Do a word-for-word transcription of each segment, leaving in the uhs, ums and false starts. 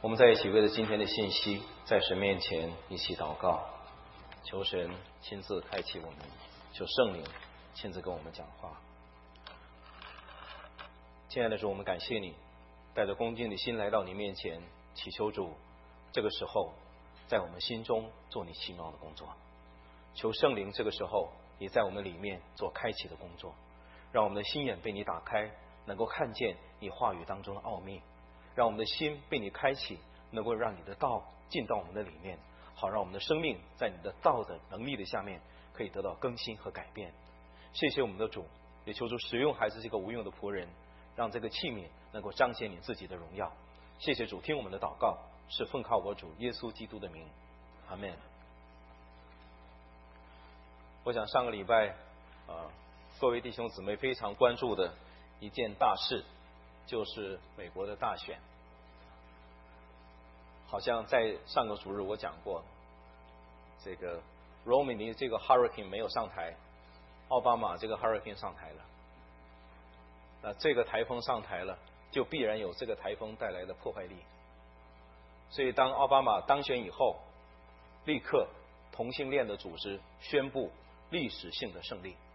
我们在一起为了今天的信息，在神面前一起祷告，求神亲自开启我们，求圣灵亲自跟我们讲话。亲爱的主，我们感谢你，带着恭敬的心来到你面前，祈求主这个时候在我们心中做你奇妙的工作。求圣灵这个时候你在我们里面做开启的工作，让我们的心眼被你打开，能够看见你话语当中的奥秘，让我们的心被你开启，能够让你的道进到我们的里面，好让我们的生命在你的道的能力的下面可以得到更新和改变。谢谢我们的主，也求主使用孩子这个无用的仆人，让这个器皿能够彰显你自己的荣耀。谢谢主，听我们的祷告，是奉靠我主耶稣基督的名，阿们。我想上个礼拜呃，各位弟兄姊妹非常关注的一件大事，就是美国的大选。好像在上个主日我讲过，这个 Romney 这个 Hurricane 没有上台，奥巴马这个 Hurricane 上台了。那这个台风上台了，就必然有这个台风带来的破坏力。所以当奥巴马当选以后，立刻同性恋的组织宣布历史性的胜利，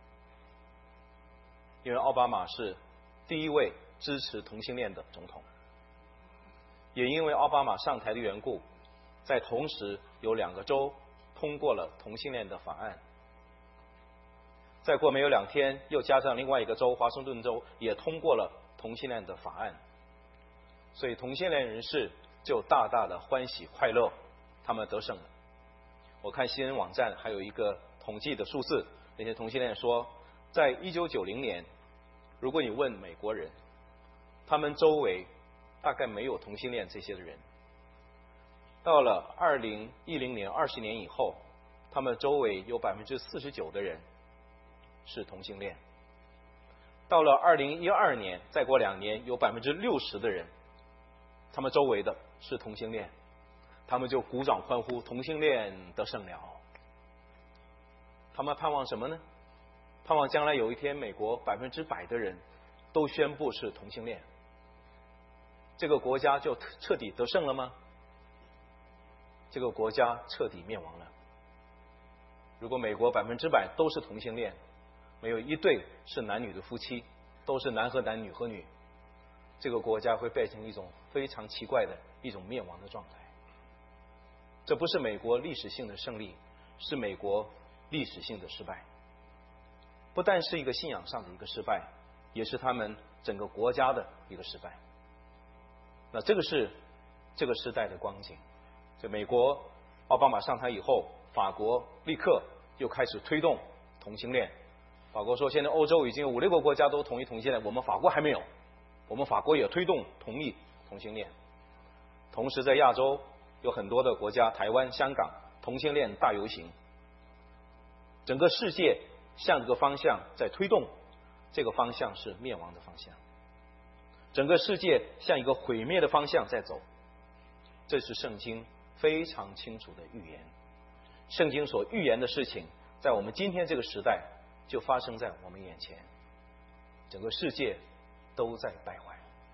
因为奥巴马是第一位支持同性恋的总统。也因为奥巴马上台的缘故，在同时有两个州通过了同性恋的法案，再过没有两天又加上另外一个州华盛顿州也通过了同性恋的法案，所以同性恋人士就大大的欢喜快乐，他们得胜了。我看新闻网站还有一个统计的数字，那些同性恋说，在一九九零年，如果你问美国人，他们周围大概没有同性恋这些的人，到了二零一零年二十年以后，他们周围有百分之四十九的人是同性恋。到了二零一二年，再过两年，有百分之六十的人，他们周围的是同性恋，他们就鼓掌欢呼，同性恋得胜了。他们盼望什么呢？盼望将来有一天，美国百分之百的人都宣布是同性恋，这个国家就彻底得胜了吗？这个国家彻底灭亡了。如果美国百分之百都是同性恋，没有一对是男女的夫妻，都是男和男女和女，这个国家会变成一种非常奇怪的一种灭亡的状态。这不是美国历史性的胜利，是美国历史性的失败。不但是一个信仰上的一个失败，也是他们整个国家的一个失败。那这个是这个时代的光景。在美国奥巴马上台以后，法国立刻又开始推动同性恋。法国说，现在欧洲已经有五六个国家都同意同性恋，我们法国还没有，我们法国也推动同意同性恋。同时在亚洲有很多的国家，台湾、香港同性恋大游行，整个世界向这个方向在推动，这个方向是灭亡的方向。整个世界向一个毁灭的方向在走，这是圣经非常清楚的预言。圣经所预言的事情，在我们今天这个时代就发生在我们眼前，整个世界都在败坏。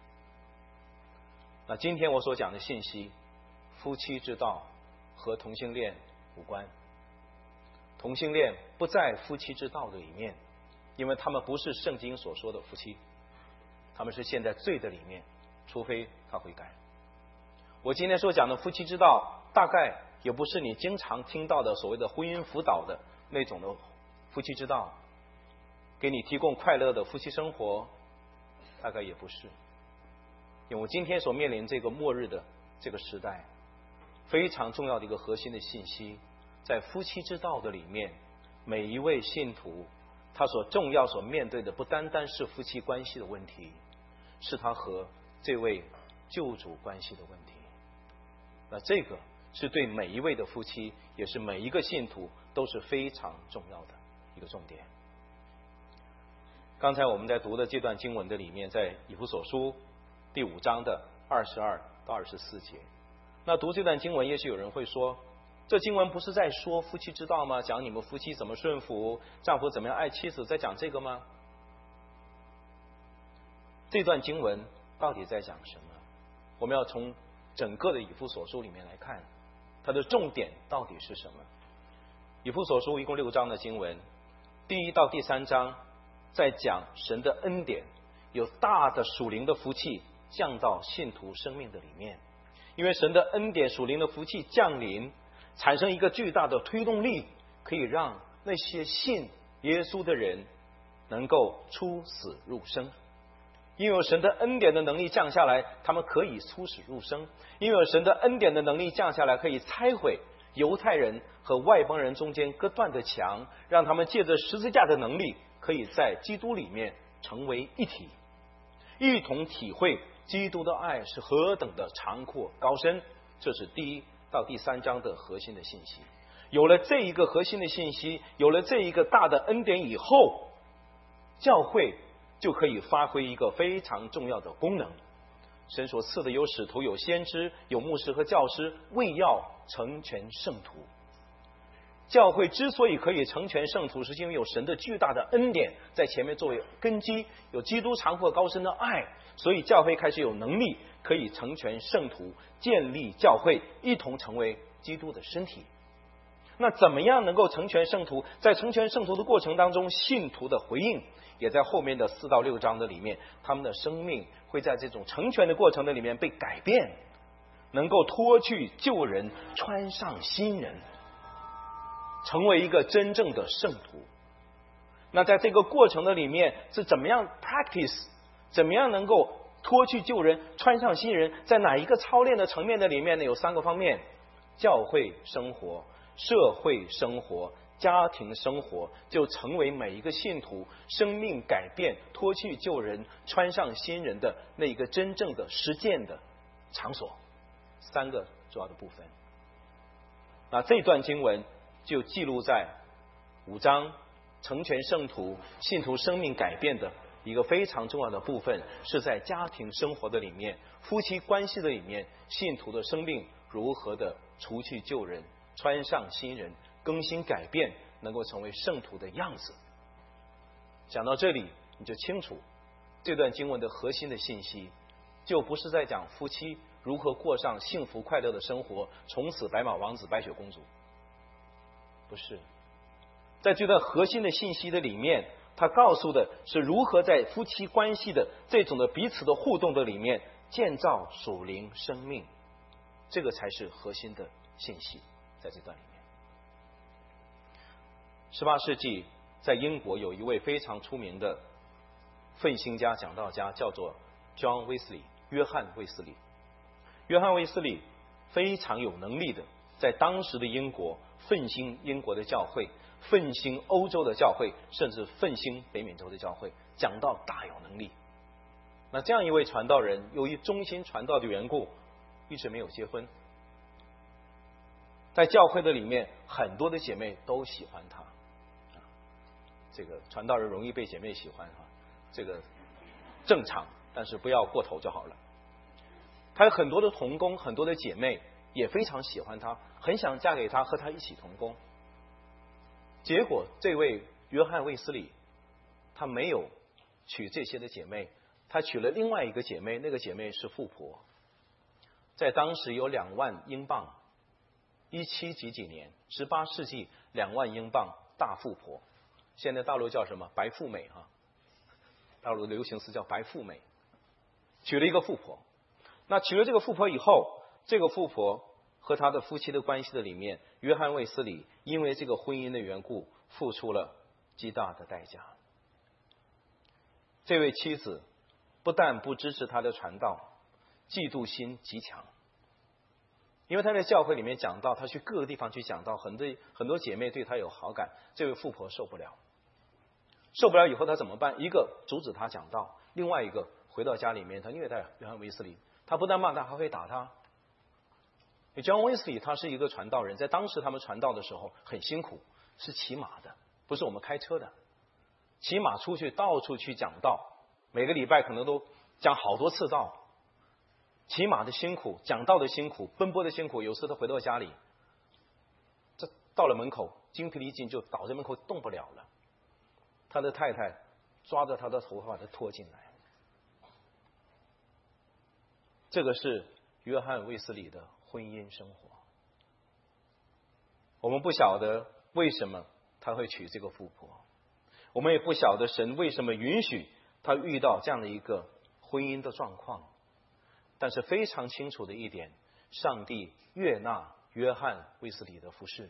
那今天我所讲的信息，夫妻之道和同性恋无关，同性恋不在夫妻之道的里面，因为他们不是圣经所说的夫妻，他们是陷在罪的里面，除非他悔改。我今天所讲的夫妻之道，大概也不是你经常听到的所谓的婚姻辅导的那种的夫妻之道，给你提供快乐的夫妻生活，大概也不是。因为我今天所面临这个末日的这个时代，非常重要的一个核心的信息，在夫妻之道的里面，每一位信徒他所重要所面对的不单单是夫妻关系的问题，是他和这位救主关系的问题。那这个是对每一位的夫妻，也是每一个信徒都是非常重要的一个重点。刚才我们在读的这段经文的里面，在以弗所书第五章的二十二到二十四节，那读这段经文，也许有人会说，这经文不是在说夫妻之道吗？讲你们夫妻怎么顺服，丈夫怎么样爱妻子，在讲这个吗？这段经文到底在讲什么？我们要从整个的以弗所书里面来看，它的重点到底是什么？以弗所书一共六章的经文，第一到第三章在讲神的恩典，有大的属灵的福气降到信徒生命的里面，因为神的恩典属灵的福气降临，产生一个巨大的推动力，可以让那些信耶稣的人能够出死入生。因为有神的恩典的能力降下来，他们可以出死入生；因为有神的恩典的能力降下来，可以拆毁犹太人和外邦人中间隔断的墙，让他们借着十字架的能力，可以在基督里面成为一体，一同体会基督的爱是何等的长阔高深。这是第一到第三章的核心的信息。有了这一个核心的信息，有了这一个大的恩典以后，教会就可以发挥一个非常重要的功能。神所赐的有使徒，有先知，有牧师和教师，为要成全圣徒。教会之所以可以成全圣徒，是因为有神的巨大的恩典在前面作为根基，有基督长阔高深的爱，所以教会开始有能力可以成全圣徒，建立教会，一同成为基督的身体。那怎么样能够成全圣徒？在成全圣徒的过程当中，信徒的回应也在后面的四到六章的里面，他们的生命会在这种成全的过程的里面被改变，能够脱去旧人，穿上新人，成为一个真正的圣徒。那在这个过程的里面是怎么样 practice， 怎么样能够脱去旧人，穿上新人？在哪一个操练的层面的里面呢？有三个方面：教会生活、社会生活、家庭生活，就成为每一个信徒生命改变、脱去旧人、穿上新人的那一个真正的实践的场所。三个主要的部分。那这段经文就记录在五章，成全圣徒、信徒生命改变的一个非常重要的部分，是在家庭生活的里面、夫妻关系的里面，信徒的生命如何的除去旧人，穿上新人，更新改变，能够成为圣徒的样子。讲到这里，你就清楚这段经文的核心的信息，就不是在讲夫妻如何过上幸福快乐的生活，从此白马王子白雪公主，不是。在这段核心的信息的里面，他告诉的是如何在夫妻关系的这种的彼此的互动的里面建造属灵生命，这个才是核心的信息。在这段里面，十八世纪在英国有一位非常出名的奋兴家讲道家，叫做 John Wesley， 约翰卫斯理。约翰卫斯理非常有能力的在当时的英国奋兴英国的教会，奋兴欧洲的教会，甚至奋兴北美洲的教会，讲道大有能力。那这样一位传道人，由于忠心传道的缘故，一直没有结婚。在教会的里面，很多的姐妹都喜欢他。这个传道人容易被姐妹喜欢啊，这个正常，但是不要过头就好了。他有很多的同工，很多的姐妹也非常喜欢他，很想嫁给他，和他一起同工。结果这位约翰卫斯理，他没有娶这些的姐妹，他娶了另外一个姐妹，那个姐妹是富婆，在当时有两万英镑，一七几几年，十八世纪两万英镑大富婆，现在大陆叫什么白富美哈、啊，大陆的流行词叫白富美，娶了一个富婆。那娶了这个富婆以后，这个富婆和他的夫妻的关系的里面，约翰卫斯理因为这个婚姻的缘故，付出了极大的代价。这位妻子不但不支持他的传道，嫉妒心极强。因为他在教会里面讲道，他去各个地方去讲道，很多很多姐妹对他有好感，这位富婆受不了，受不了以后他怎么办？一个阻止他讲道，另外一个回到家里面他虐待约翰卫斯理，他不但骂他，还会打他。John Wesley 他是一个传道人，在当时他们传道的时候很辛苦，是骑马的，不是我们开车的，骑马出去到处去讲道，每个礼拜可能都讲好多次道。骑马的辛苦，讲道的辛苦，奔波的辛苦，有时他回到家里，这到了门口精疲力尽，就倒在门口动不了了。他的太太抓着他的头发把他拖进来。这个是约翰卫斯理的婚姻生活。我们不晓得为什么他会娶这个富婆，我们也不晓得神为什么允许他遇到这样的一个婚姻的状况。但是非常清楚的一点，上帝悦纳约翰卫斯理的服事。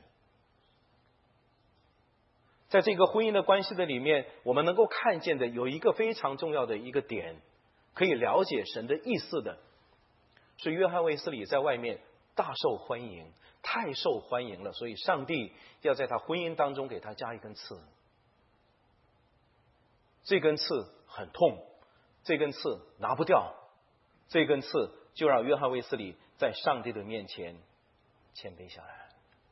在这个婚姻的关系的里面，我们能够看见的有一个非常重要的一个点，可以了解神的意思的，是约翰卫斯理在外面大受欢迎，太受欢迎了，所以上帝要在他婚姻当中给他加一根刺。这根刺很痛，这根刺拿不掉，这根刺就让约翰卫斯理在上帝的面前谦卑下来。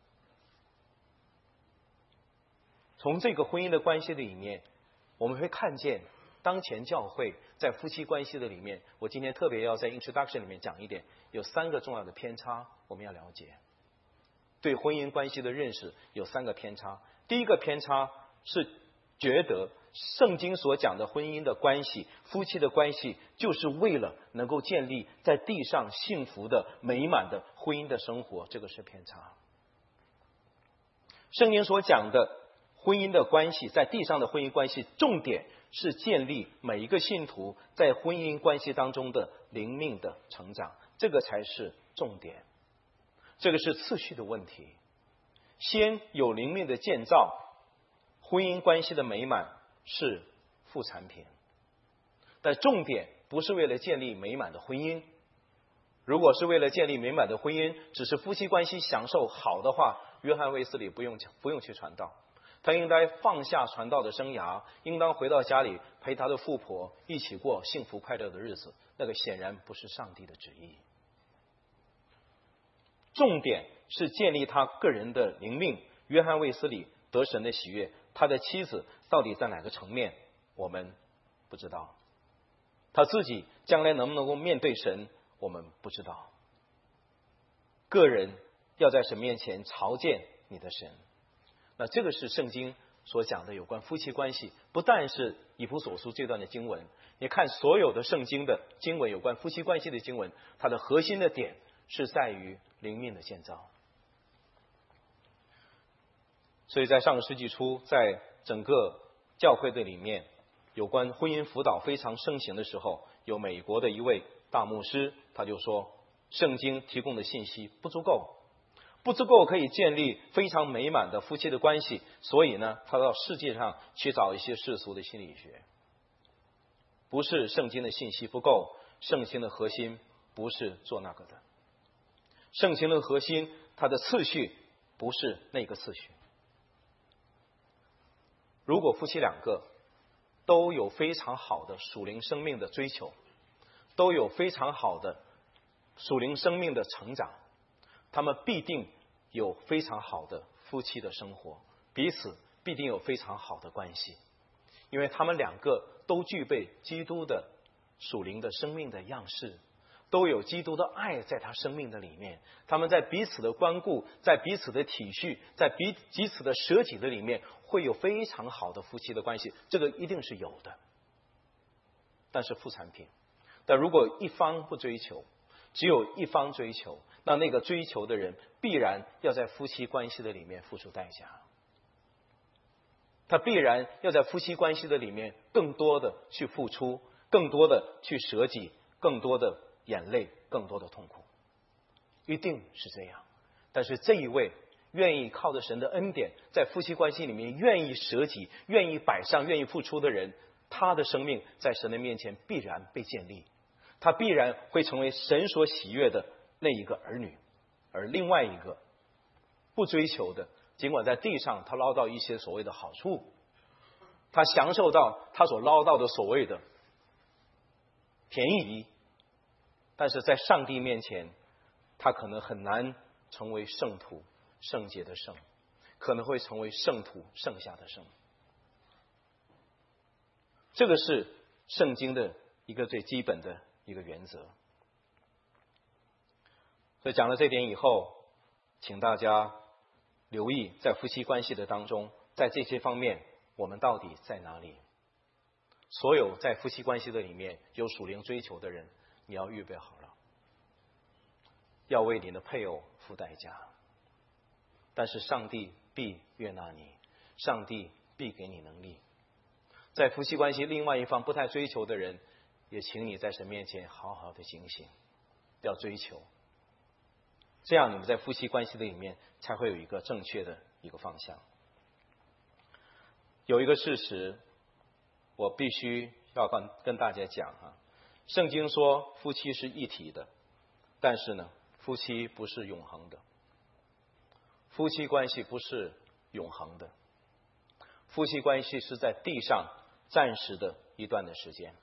从这个婚姻的关系的里面，我们会看见当前教会在夫妻关系的里面，我今天特别要在 introduction 里面讲一点，有三个重要的偏差我们要了解。对婚姻关系的认识有三个偏差。第一个偏差是觉得圣经所讲的婚姻的关系，夫妻的关系，就是为了能够建立在地上幸福的美满的婚姻的生活，这个是偏差。圣经所讲的婚姻的关系，在地上的婚姻关系，重点是建立每一个信徒在婚姻关系当中的灵命的成长，这个才是重点。这个是次序的问题，先有灵命的建造，婚姻关系的美满是副产品。但重点不是为了建立美满的婚姻。如果是为了建立美满的婚姻，只是夫妻关系享受好的话，约翰卫斯理不用不用去传道，他应该放下传道的生涯，应当回到家里陪他的富婆一起过幸福快乐的日子。那个显然不是上帝的旨意。重点是建立他个人的灵命。约翰卫斯理得神的喜悦，他的妻子到底在哪个层面我们不知道，他自己将来能不能够面对神我们不知道。个人要在神面前朝见你的神，那这个是圣经所讲的有关夫妻关系，不但是以弗所书这段的经文，你看所有的圣经的经文有关夫妻关系的经文，它的核心的点是在于灵命的建造。所以在上个世纪初，在整个教会的里面，有关婚姻辅导非常盛行的时候，有美国的一位大牧师，他就说圣经提供的信息不足够，不足够可以建立非常美满的夫妻的关系，所以呢，他到世界上去找一些世俗的心理学。不是圣经的信息不够，圣经的核心不是做那个的。圣经的核心，它的次序不是那个次序。如果夫妻两个都有非常好的属灵生命的追求，都有非常好的属灵生命的成长，他们必定有非常好的夫妻的生活，彼此必定有非常好的关系，因为他们两个都具备基督的属灵的生命的样式，都有基督的爱在他生命的里面，他们在彼此的关顾，在彼此的体恤，在彼彼此的舍己的里面，会有非常好的夫妻的关系，这个一定是有的。但是副产品，但如果一方不追求，只有一方追求，那那个追求的人必然要在夫妻关系的里面付出代价，他必然要在夫妻关系的里面更多的去付出，更多的去舍己，更多的眼泪，更多的痛苦，一定是这样。但是这一位愿意靠着神的恩典，在夫妻关系里面愿意舍己，愿意摆上，愿意付出的人，他的生命在神的面前必然被建立，他必然会成为神所喜悦的那一个儿女。而另外一个不追求的，尽管在地上他捞到一些所谓的好处，他享受到他所捞到的所谓的便宜，但是在上帝面前，他可能很难成为圣徒，圣洁的圣，可能会成为圣徒，剩下的圣。这个是圣经的一个最基本的一个原则。所以讲了这点以后，请大家留意在夫妻关系的当中，在这些方面我们到底在哪里。所有在夫妻关系的里面有属灵追求的人，你要预备好了。 要为你的配偶付代价，但是上帝必悦纳你，上帝必给你能力。在夫妻关系另外一方不太追求的人，也请你在神面前好好的警醒，要追求，这样你们在夫妻关系的里面才会有一个正确的一个方向。有一个事实我必须要跟跟大家讲啊，圣经说夫妻是一体的，但是呢，夫妻不是永恒的，夫妻关系不是永恒的，夫妻关系是在地上暂时的一段的时间。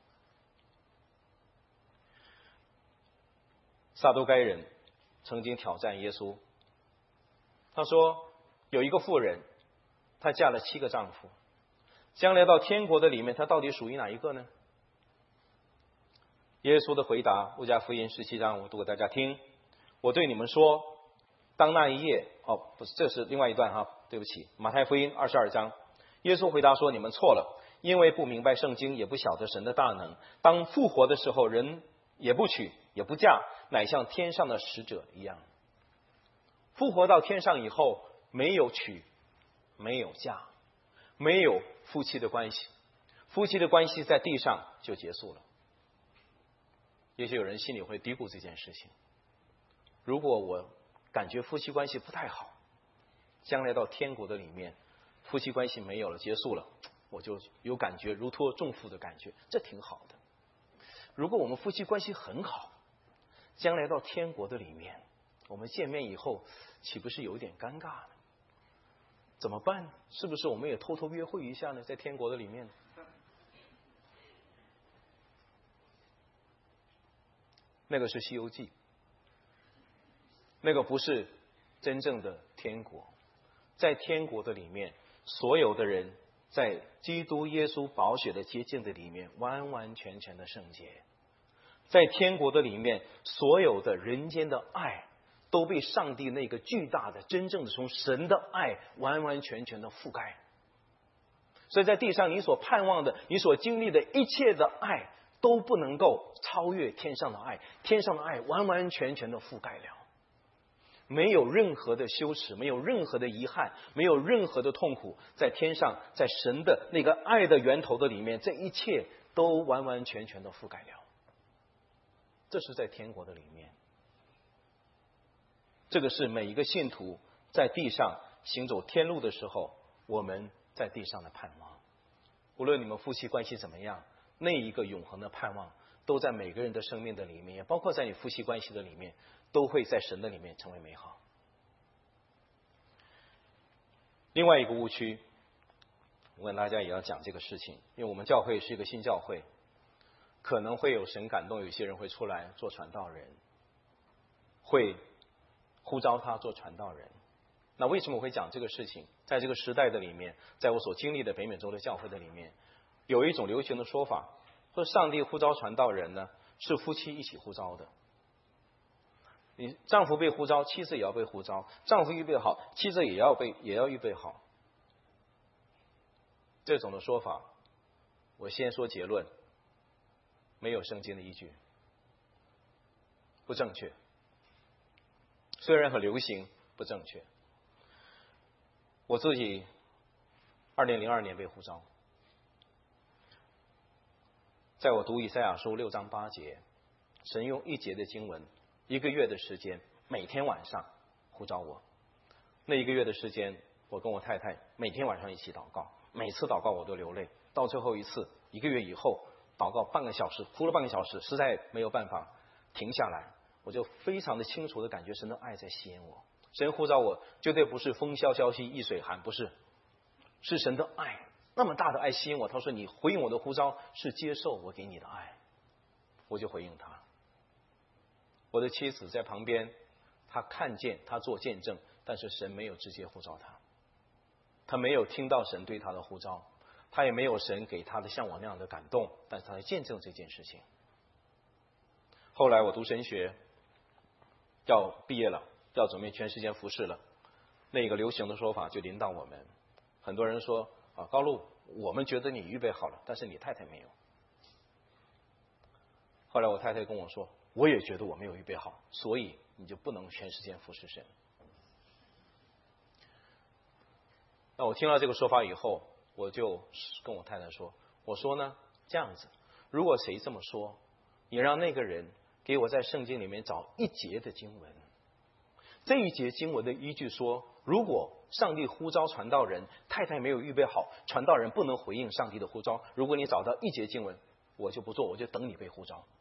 撒都该人曾经挑战耶稣，他说有一个妇人，她嫁了七个丈夫，将来到天国的里面，她到底属于哪一个呢？耶稣的回答，路加福音十七章，我读给大家听。我对你们说，当那一夜，哦，不是，这是另外一段哈，对不起。马太福音二十二章，耶稣回答说，你们错了，因为不明白圣经，也不晓得神的大能。当复活的时候，人也不娶也不嫁，乃像天上的使者一样。复活到天上以后，没有娶，没有嫁，没有夫妻的关系，夫妻的关系在地上就结束了。也许有人心里会嘀咕这件事情，如果我感觉夫妻关系不太好，将来到天国的里面，夫妻关系没有了，结束了，我就有感觉如托重负的感觉，这挺好的。如果我们夫妻关系很好，将来到天国的里面，我们见面以后岂不是有点尴尬呢？怎么办？是不是我们也偷偷约会一下呢？在天国的里面，那个是西游记，那个不是真正的天国。在天国的里面，所有的人在基督耶稣宝血的洁净的里面完完全全的圣洁。在天国的里面，所有的人间的爱都被上帝那个巨大的真正的从神的爱完完全全的覆盖。所以在地上你所盼望的，你所经历的一切的爱都不能够超越天上的爱，天上的爱完完全全的覆盖了，没有任何的羞耻，没有任何的遗憾，没有任何的痛苦。在天上，在神的那个爱的源头的里面，这一切都完完全全的覆盖了。这是在天国的里面，这个是每一个信徒在地上行走天路的时候，我们在地上的盼望。无论你们夫妻关系怎么样，那一个永恒的盼望都在每个人的生命的里面，也包括在你夫妻关系的里面，都会在神的里面成为美好。另外一个误区，我跟大家也要讲这个事情，因为我们教会是一个新教会，可能会有神感动，有些人会出来做传道人，会呼召他做传道人。那为什么我会讲这个事情？在这个时代的里面，在我所经历的北美洲的教会的里面，有一种流行的说法，说上帝呼召传道人呢，是夫妻一起呼召的。你丈夫被呼召，妻子也要被呼召；丈夫预备好，妻子也要被也要预备好。这种的说法，我先说结论，没有圣经的依据，不正确。虽然很流行，不正确。我自己二零零二年被呼召，在我读以赛亚书六章八节，神用一节的经文，一个月的时间，每天晚上呼召我。那一个月的时间，我跟我太太每天晚上一起祷告，每次祷告我都流泪。到最后一次，一个月以后，祷告半个小时，哭了半个小时，实在没有办法停下来，我就非常的清楚的感觉神的爱在吸引我。神呼召我，绝对不是风萧萧兮易水寒，不是，是神的爱，那么大的爱吸引我。他说你回应我的呼召是接受我给你的爱，我就回应他。我的妻子在旁边，她看见，她做见证，但是神没有直接呼召她，她没有听到神对她的呼召，她也没有神给她的像我那样的感动，但是她在见证这件事情。后来我读神学，要毕业了，要准备全世界服侍了，那个流行的说法就临到我们。很多人说啊，高路，我们觉得你预备好了，但是你太太没有。后来我太太跟我说，我也觉得我没有预备好，所以你就不能全时间服侍神。那我听到这个说法以后，我就跟我太太说，我说呢，这样子，如果谁这么说，你让那个人给我在圣经里面找一节的经文，这一节经文的依据说，如果上帝呼召传道人，太太没有预备好，传道人不能回应上帝的呼召，如果你找到一节经文，我就不做，我就等你被呼召。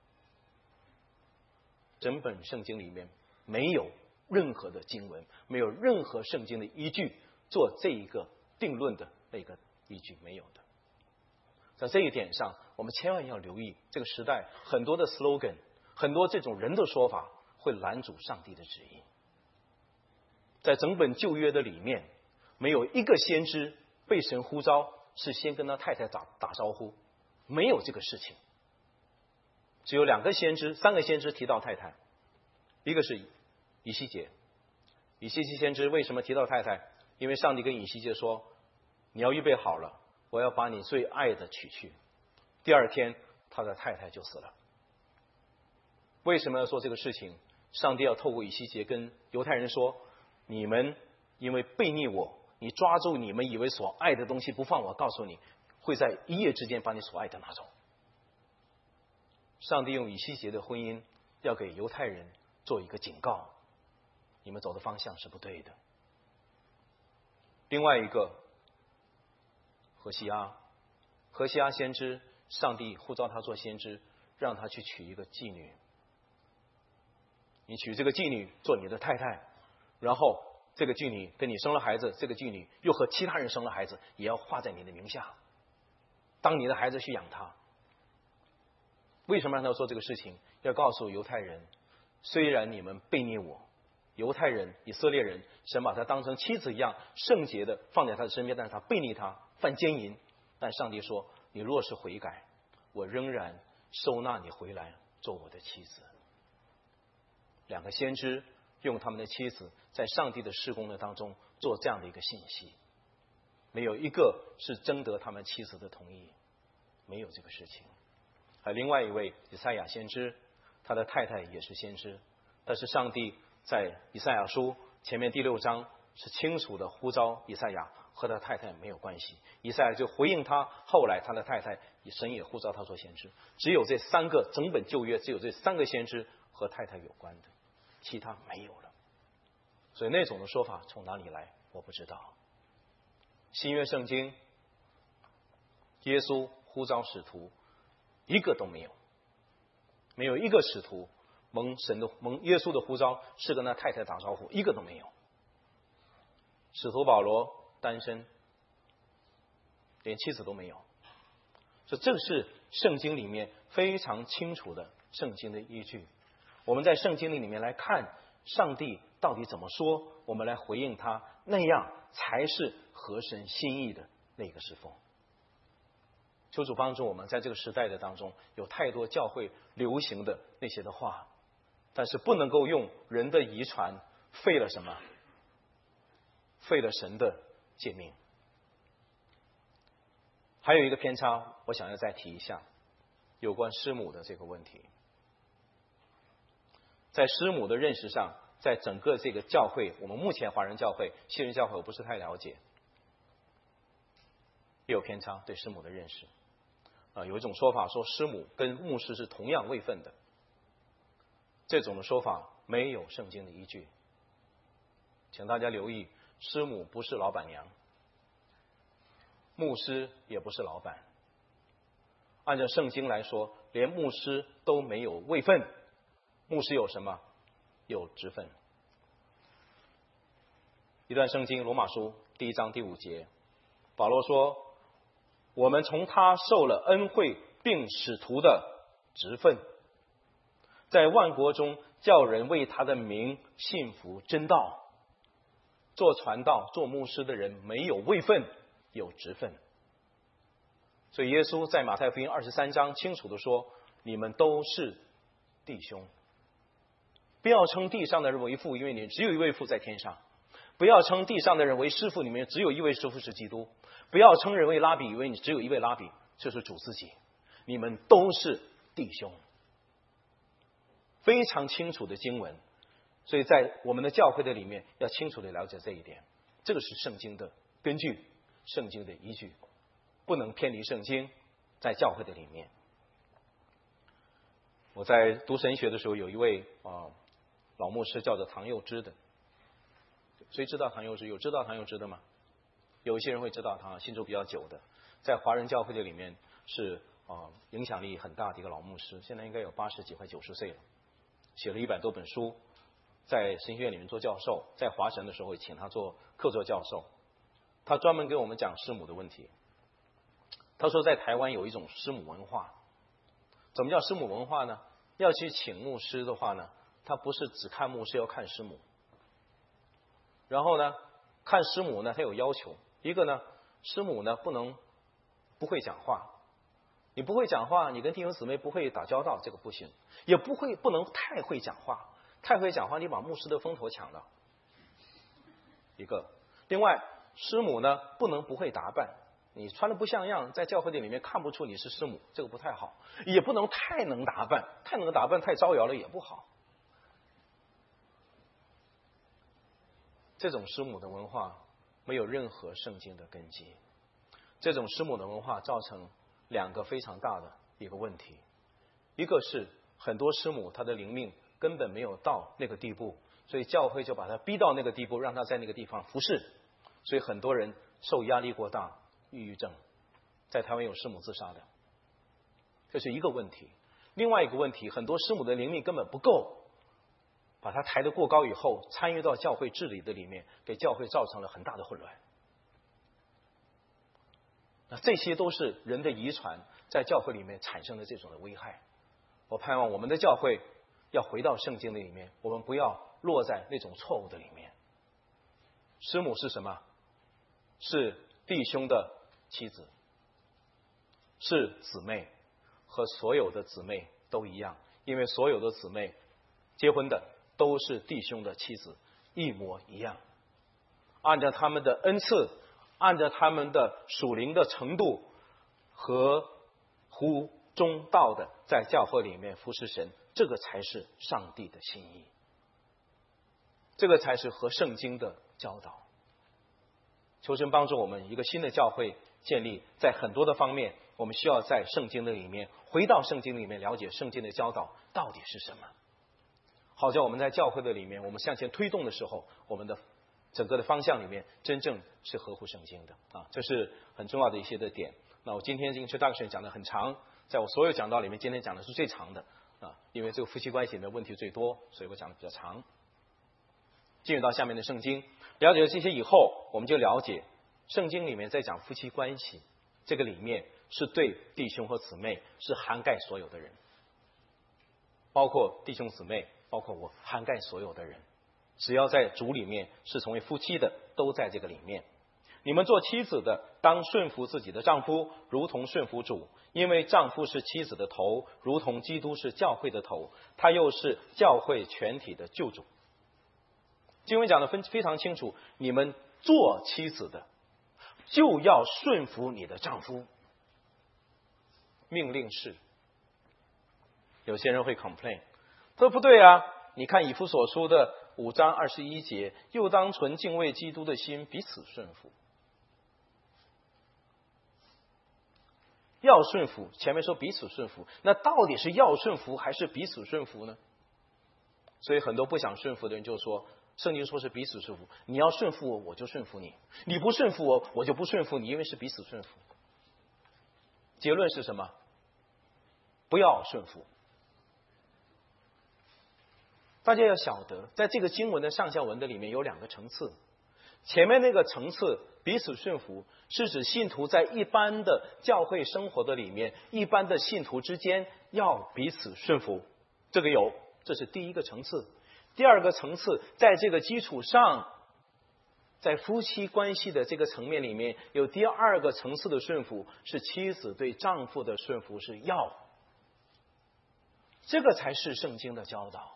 整本圣经里面没有任何的经文，没有任何圣经的依据做这一个定论的那个依据，没有的。在这一点上，我们千万要留意，这个时代很多的 slogan， 很多这种人的说法会拦阻上帝的旨意。在整本旧约的里面，没有一个先知被神呼召是先跟他太太打打招呼，没有这个事情。只有两个先知，三个先知提到太太，一个是以西结。以西结先知为什么提到太太？因为上帝跟以西结说，你要预备好了，我要把你最爱的娶去。第二天他的太太就死了。为什么要做这个事情？上帝要透过以西结跟犹太人说，你们因为背逆我，你抓住你们以为所爱的东西不放，我告诉你，会在一夜之间把你所爱的拿走。上帝用以西结的婚姻要给犹太人做一个警告，你们走的方向是不对的。另外一个何西阿，何西阿先知，上帝呼召他做先知，让他去娶一个妓女，你娶这个妓女做你的太太，然后这个妓女跟你生了孩子，这个妓女又和其他人生了孩子，也要画在你的名下，当你的孩子去养他。为什么让他做这个事情？要告诉犹太人，虽然你们背逆我，犹太人以色列人，神把他当成妻子一样圣洁的放在他的身边，但是他背逆他，犯奸淫。但上帝说，你若是悔改，我仍然收纳你回来做我的妻子。两个先知用他们的妻子在上帝的事工的当中做这样的一个信息，没有一个是征得他们妻子的同意，没有这个事情。还另外一位以赛亚先知，他的太太也是先知，但是上帝在以赛亚书前面第六章是清楚的呼召以赛亚，和他太太没有关系。以赛亚就回应他，后来他的太太神也呼召他做先知。只有这三个，整本旧约只有这三个先知和太太有关的，其他没有了。所以那种的说法从哪里来我不知道。新约圣经耶稣呼召使徒一个都没有，没有一个使徒蒙神的蒙耶稣的呼召是跟他太太打招呼，一个都没有。使徒保罗单身，连妻子都没有。所以这是圣经里面非常清楚的圣经的依据。我们在圣经里面来看上帝到底怎么说，我们来回应他，那样才是合神心意的那个侍奉。求主帮助我们，在这个时代的当中，有太多教会流行的那些的话，但是不能够用人的遗传废了什么？废了神的诫命。还有一个偏差，我想要再提一下，有关师母的这个问题。在师母的认识上，在整个这个教会，我们目前华人教会、西人教会我不是太了解，也有偏差对师母的认识。啊，有一种说法说师母跟牧师是同样位分的，这种的说法没有圣经的依据。请大家留意，师母不是老板娘，牧师也不是老板。按照圣经来说，连牧师都没有位分，牧师有什么？有职分。一段圣经，罗马书第一章第五节，保罗说，我们从他受了恩惠并使徒的职分，在万国中叫人为他的名信服真道。做传道做牧师的人没有位分，有职分。所以耶稣在马太福音二十三章清楚的说，你们都是弟兄。不要称地上的人为父，因为你只有一位父在天上。不要称地上的人为师傅，你们只有一位师傅是基督。不要称人为拉比，以为你只有一位拉比，就是主自己。你们都是弟兄。非常清楚的经文， 所以在我们的教会的里面，要清楚的了解这一点，这个是圣经的根据，圣经的依据，不能偏离圣经，在教会的里面。我在读神学的时候，有一位啊老牧师叫做唐佑之的，谁知道唐佑之？有知道唐佑之的吗？有一些人会知道他，信主比较久的，在华人教会的里面是啊影响力很大的一个老牧师，现在应该有八十几快九十岁了，写了一百多本书，在神学院里面做教授，在华神的时候请他做客座教授，他专门给我们讲师母的问题。他说在台湾有一种师母文化，怎么叫师母文化呢？要去请牧师的话呢，他不是只看牧师，要看师母。然后呢，看师母呢，他有要求，一个呢，师母呢不能不会讲话，你不会讲话，你跟弟兄姊妹不会打交道，这个不行，也不会不能太会讲话，太会讲话你把牧师的风头抢了。一个，另外师母呢不能不会打扮，你穿的不像样，在教会里面看不出你是师母，这个不太好，也不能太能打扮，太能打扮太招摇了也不好。这种师母的文化没有任何圣经的根基，这种师母的文化造成两个非常大的一个问题，一个是很多师母她的灵命根本没有到那个地步，所以教会就把她逼到那个地步，让她在那个地方服侍，所以很多人受压力过大，抑郁症，在台湾有师母自杀的，这是一个问题。另外一个问题，很多师母的灵命根本不够，把它抬得过高以后，参与到教会治理的里面，给教会造成了很大的混乱。那这些都是人的遗传在教会里面产生的这种的危害。我盼望我们的教会要回到圣经的里面，我们不要落在那种错误的里面。师母是什么？是弟兄的妻子，是姊妹，和所有的姊妹都一样，因为所有的姊妹结婚的都是弟兄的妻子，一模一样，按照他们的恩赐，按照他们的属灵的程度，和乎中道的在教会里面服侍神，这个才是上帝的心意，这个才是合圣经的教导。求神帮助我们一个新的教会建立，在很多的方面我们需要在圣经的里面，回到圣经里面，了解圣经的教导到底是什么，好在我们在教会的里面，我们向前推动的时候，我们的整个的方向里面真正是合乎圣经的啊，这是很重要的一些的点。那我今天这个 introduction 讲的很长，在我所有讲道里面，今天讲的是最长的啊，因为这个夫妻关系里面问题最多，所以我讲的比较长。进入到下面的圣经，了解了这些以后，我们就了解圣经里面在讲夫妻关系，这个里面是对弟兄和姊妹，是涵盖所有的人，包括弟兄姊妹，包括我，涵盖所有的人，只要在主里面是成为夫妻的，都在这个里面。你们做妻子的，当顺服自己的丈夫，如同顺服主，因为丈夫是妻子的头，如同基督是教会的头，他又是教会全体的救主。经文讲得非常清楚，你们做妻子的就要顺服你的丈夫，命令是。有些人会 complain， 他说不对啊，你看以弗所书的五章二十一节，又当存敬畏基督的心，彼此顺服。要顺服，前面说彼此顺服，那到底是要顺服还是彼此顺服呢？所以很多不想顺服的人就说，圣经说是彼此顺服，你要顺服我，我就顺服你；你不顺服我，我就不顺服你，因为是彼此顺服。结论是什么？不要顺服。大家要晓得，在这个经文的上下文的里面有两个层次。前面那个层次彼此顺服，是指信徒在一般的教会生活的里面，一般的信徒之间要彼此顺服，这个有，这是第一个层次。第二个层次，在这个基础上，在夫妻关系的这个层面里面，有第二个层次的顺服，是妻子对丈夫的顺服，是要，这个才是圣经的教导，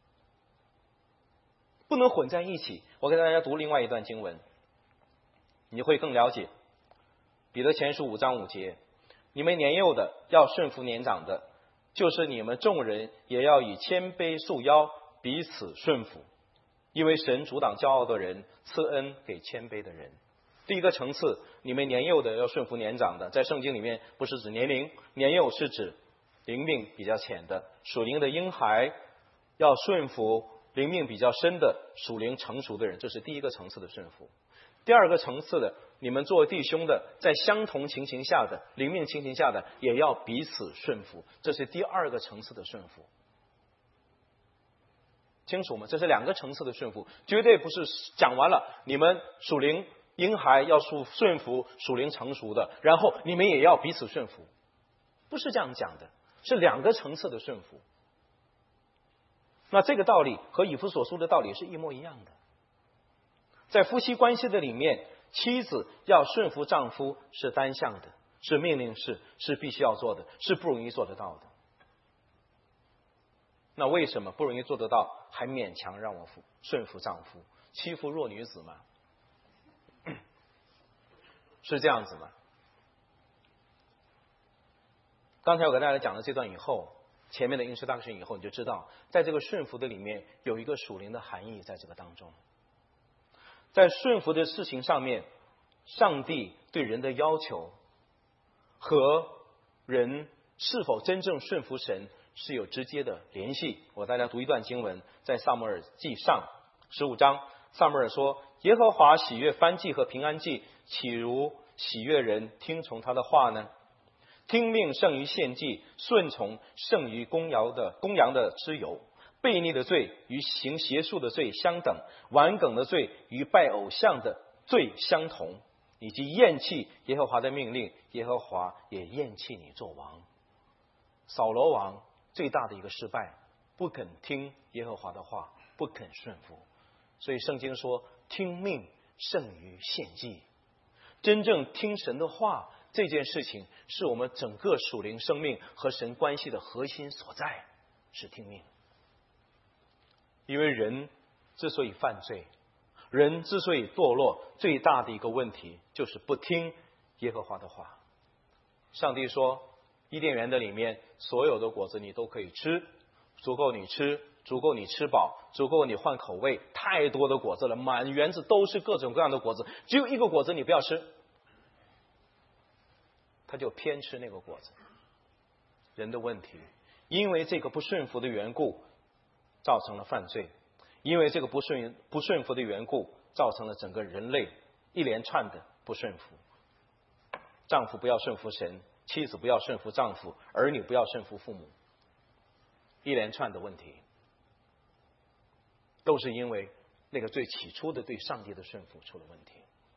不能混在一起。我给大家读另外一段经文，你会更了解。彼得前书五章五节，你们年幼的要顺服年长的，就是你们众人也要以谦卑束腰，彼此顺服。 因为神阻挡骄傲的人，赐恩给谦卑的人。第一个层次，你们年幼的要顺服年长的，在圣经里面不是指年龄，年幼是指灵命比较浅的，属灵的婴孩要顺服灵命比较深的属灵成熟的人，这是第一个层次的顺服。第二个层次的，你们作为弟兄的，在相同情形下的灵命情形下的，也要彼此顺服，这是第二个层次的顺服。清楚吗？这是两个层次的顺服，绝对不是讲完了你们属灵婴孩要顺服属灵成熟的，然后你们也要彼此顺服，不是这样讲的，是两个层次的顺服。那这个道理和以弗所书的道理是一模一样的。在夫妻关系的里面，妻子要顺服丈夫是单向的，是命令式，是必须要做的，是不容易做得到的。那为什么不容易做得到，还勉强让我顺服丈夫，欺负弱女子吗？是这样子吗？刚才我跟大家讲了这段以后，前面的 introduction 以后，你就知道在这个顺服的里面有一个属灵的含义在这个当中。在顺服的事情上面，上帝对人的要求和人是否真正顺服神是有直接的联系。我大家读一段经文，在撒母耳记上十五章，撒母耳说：耶和华喜悦燔祭和平安祭，岂如喜悦人听从他的话呢？听命胜于献祭，顺从胜于公羊的公羊的脂油。悖逆的罪与行邪术的罪相等，顽梗的罪与拜偶像的罪相同，以及厌弃耶和华的命令，耶和华也厌弃你做王。扫罗王最大的一个失败，不肯听耶和华的话，不肯顺服。所以圣经说，听命胜于献祭。真正听神的话，这件事情是我们整个属灵生命和神关系的核心所在，是听命。因为人之所以犯罪，人之所以堕落，最大的一个问题就是不听耶和华的话。上帝说，伊甸园的里面所有的果子你都可以吃，足够你吃，足够你吃饱，足够你换口味，太多的果子了，满园子都是各种各样的果子，只有一个果子你不要吃，他就偏吃那个果子。人的问题，因为这个不顺服的缘故造成了犯罪，因为这个不顺不顺服的缘故造成了整个人类一连串的不顺服。丈夫不要顺服神，妻子不要顺服丈夫，儿女不要顺服父母，一连串的问题都是因为那个最起初的对上帝的顺服出了问题。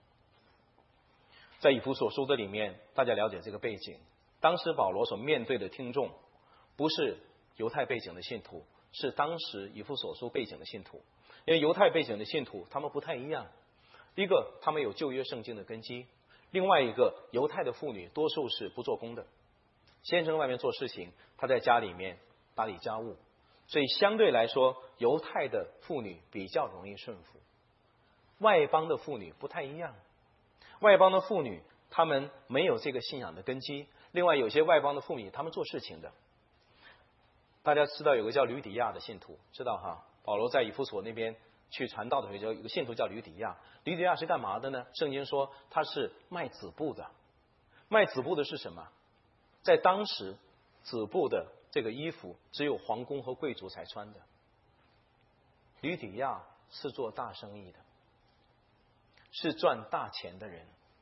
在以弗所书的里面，大家了解这个背景，当时保罗所面对的听众不是犹太背景的信徒，是当时以弗所书背景的信徒。因为犹太背景的信徒他们不太一样，第一个他们有旧约圣经的根基，另外一个犹太的妇女多数是不做工的，先生外面做事情，他在家里面打理家务，所以相对来说犹太的妇女比较容易顺服。外邦的妇女不太一样，外邦的妇女她们没有这个信仰的根基，另外有些外邦的妇女她们做事情的。大家知道有个叫吕底亚的信徒，知道哈？保罗在以弗所那边去传道的时候，有个信徒叫吕底亚。吕底亚是干嘛的呢？圣经说他是卖子布的。卖子布的是什么？在当时子布的这个衣服只有皇宫和贵族才穿的。吕底亚是做大生意的，是赚大钱的人。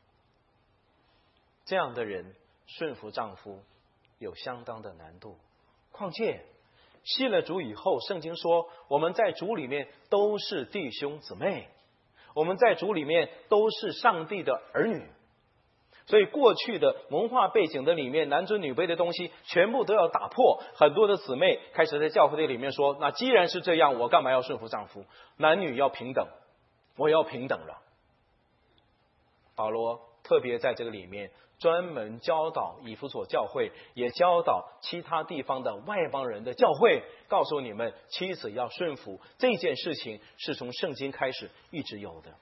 这样的人顺服丈夫有相当的难度。况且信了主以后，圣经说我们在主里面都是弟兄姊妹，我们在主里面都是上帝的儿女。所以过去的文化背景的里面，男尊女卑的东西全部都要打破。很多的姊妹开始在教会的里面说，那既然是这样，我干嘛要顺服丈夫？男女要平等，我要平等了。保罗特别在这个里面专门教导以弗所教会，也教导其他地方的外邦人的教会，告诉你们妻子要顺服，这件事情是从圣经开始一直有的，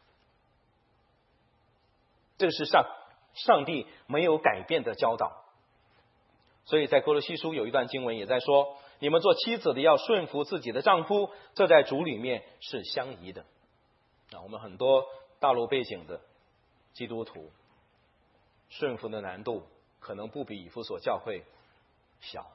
这是上上帝没有改变的教导。所以在哥罗西书有一段经文也在说， 你们做妻子的要顺服自己的丈夫，这在主里面是相宜的。啊，我们很多大陆背景的基督徒，顺服的难度可能不比以弗所教会小，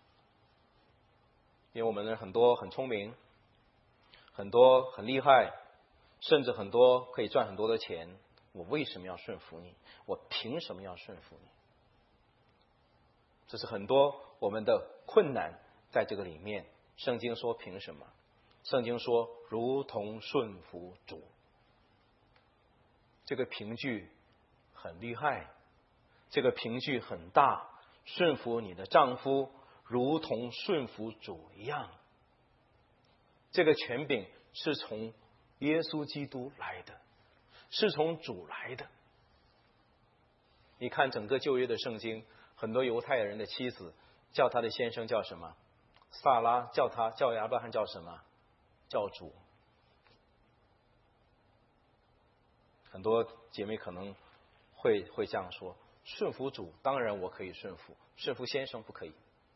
因为我们人很多很聪明，很多很厉害，甚至很多可以赚很多的钱，我为什么要顺服你？我凭什么要顺服你？这是很多我们的困难在这个里面。圣经说凭什么？圣经说如同顺服主。这个凭据很厉害，这个凭据很大，顺服你的丈夫如同顺服主一样。这个权柄是从耶稣基督来的，是从主来的。你看整个旧约的圣经，很多犹太人的妻子叫他的先生叫什么？撒拉，叫他叫亚伯拉罕叫什么？叫主。很多姐妹可能会会这样说：顺服主，当然我可以顺服，顺服先生不可以。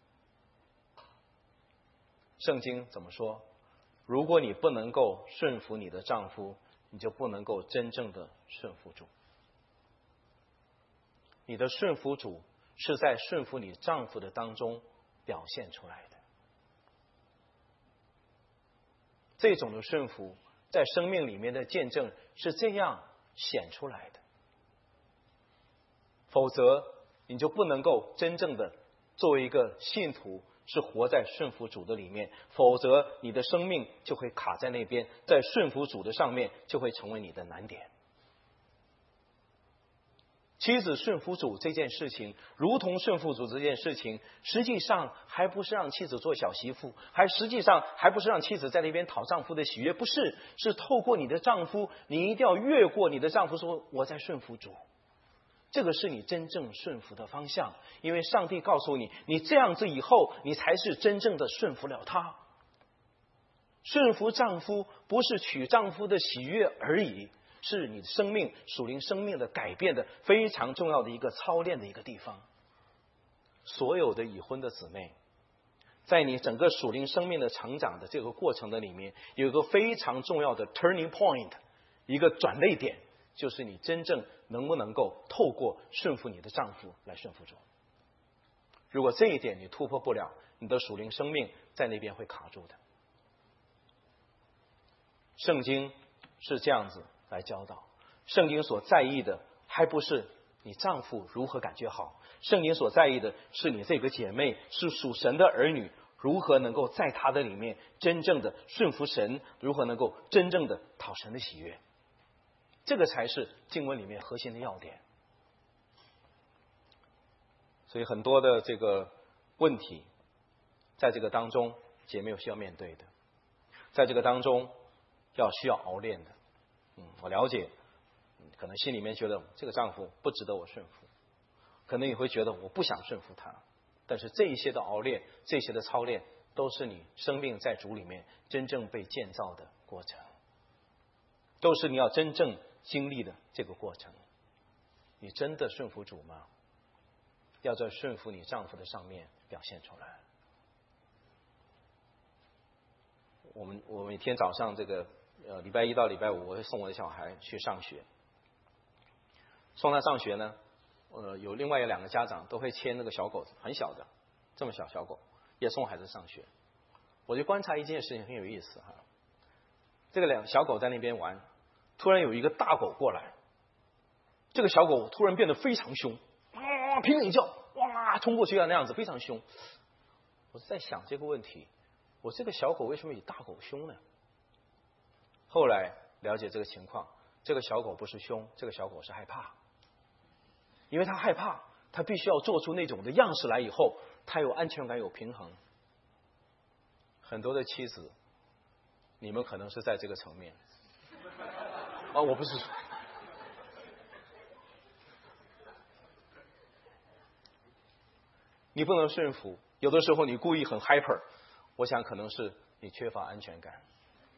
圣经怎么说？如果你不能够顺服你的丈夫，你就不能够真正的顺服主。你的顺服主是在顺服你丈夫的当中表现出来的。这种的顺服在生命里面的见证是这样显出来的，否则你就不能够真正的作为一个信徒是活在顺服主的里面，否则你的生命就会卡在那边，在顺服主的上面就会成为你的难点。妻子顺服主这件事情，如同顺服主这件事情，实际上还不是让妻子做小媳妇，还实际上还不是让妻子在那边讨丈夫的喜悦，不是，是透过你的丈夫，你一定要越过你的丈夫，说我在顺服主。这个是你真正顺服的方向，因为上帝告诉你，你这样子以后，你才是真正的顺服了他。顺服丈夫不是取丈夫的喜悦而已，是你生命属灵生命的改变的非常重要的一个操练的一个地方。所有的已婚的姊妹，在你整个属灵生命的成长的这个过程的里面，有一个非常重要的 turning point， 一个转捩点，就是你真正能不能够透过顺服你的丈夫来顺服主。如果这一点你突破不了，你的属灵生命在那边会卡住的。圣经是这样子来教导，圣经所在意的还不是你丈夫如何感觉好，圣经所在意的是你这个姐妹是属神的儿女，如何能够在他的里面真正的顺服神，如何能够真正的讨神的喜悦。这个才是经文里面核心的要点。所以很多的这个问题在这个当中姐妹有需要面对的，在这个当中要需要熬练的。嗯，我了解，可能心里面觉得这个丈夫不值得我顺服，可能也会觉得我不想顺服他，但是这一些的熬练，这些的操练，都是你生命在主里面真正被建造的过程，都是你要真正经历的这个过程。你真的顺服主吗？要在顺服你丈夫的上面表现出来。我们我每天早上这个呃礼拜一到礼拜五，我会送我的小孩去上学。送他上学呢，呃有另外有两个家长都会牵那个小狗子，很小的，这么小小狗，也送孩子上学。我就观察一件事情很有意思哈，这个两小狗在那边玩，突然有一个大狗过来，这个小狗突然变得非常凶，哇拼命叫，哇冲过去啊那样子非常凶。我在想这个问题，我这个小狗为什么比大狗凶呢？后来了解这个情况，这个小狗不是凶，这个小狗是害怕，因为它害怕，它必须要做出那种的样式来，以后它有安全感有平衡。很多的妻子，你们可能是在这个层面啊，我不是你不能顺服，有的时候你故意很 hyper， 我想可能是你缺乏安全感。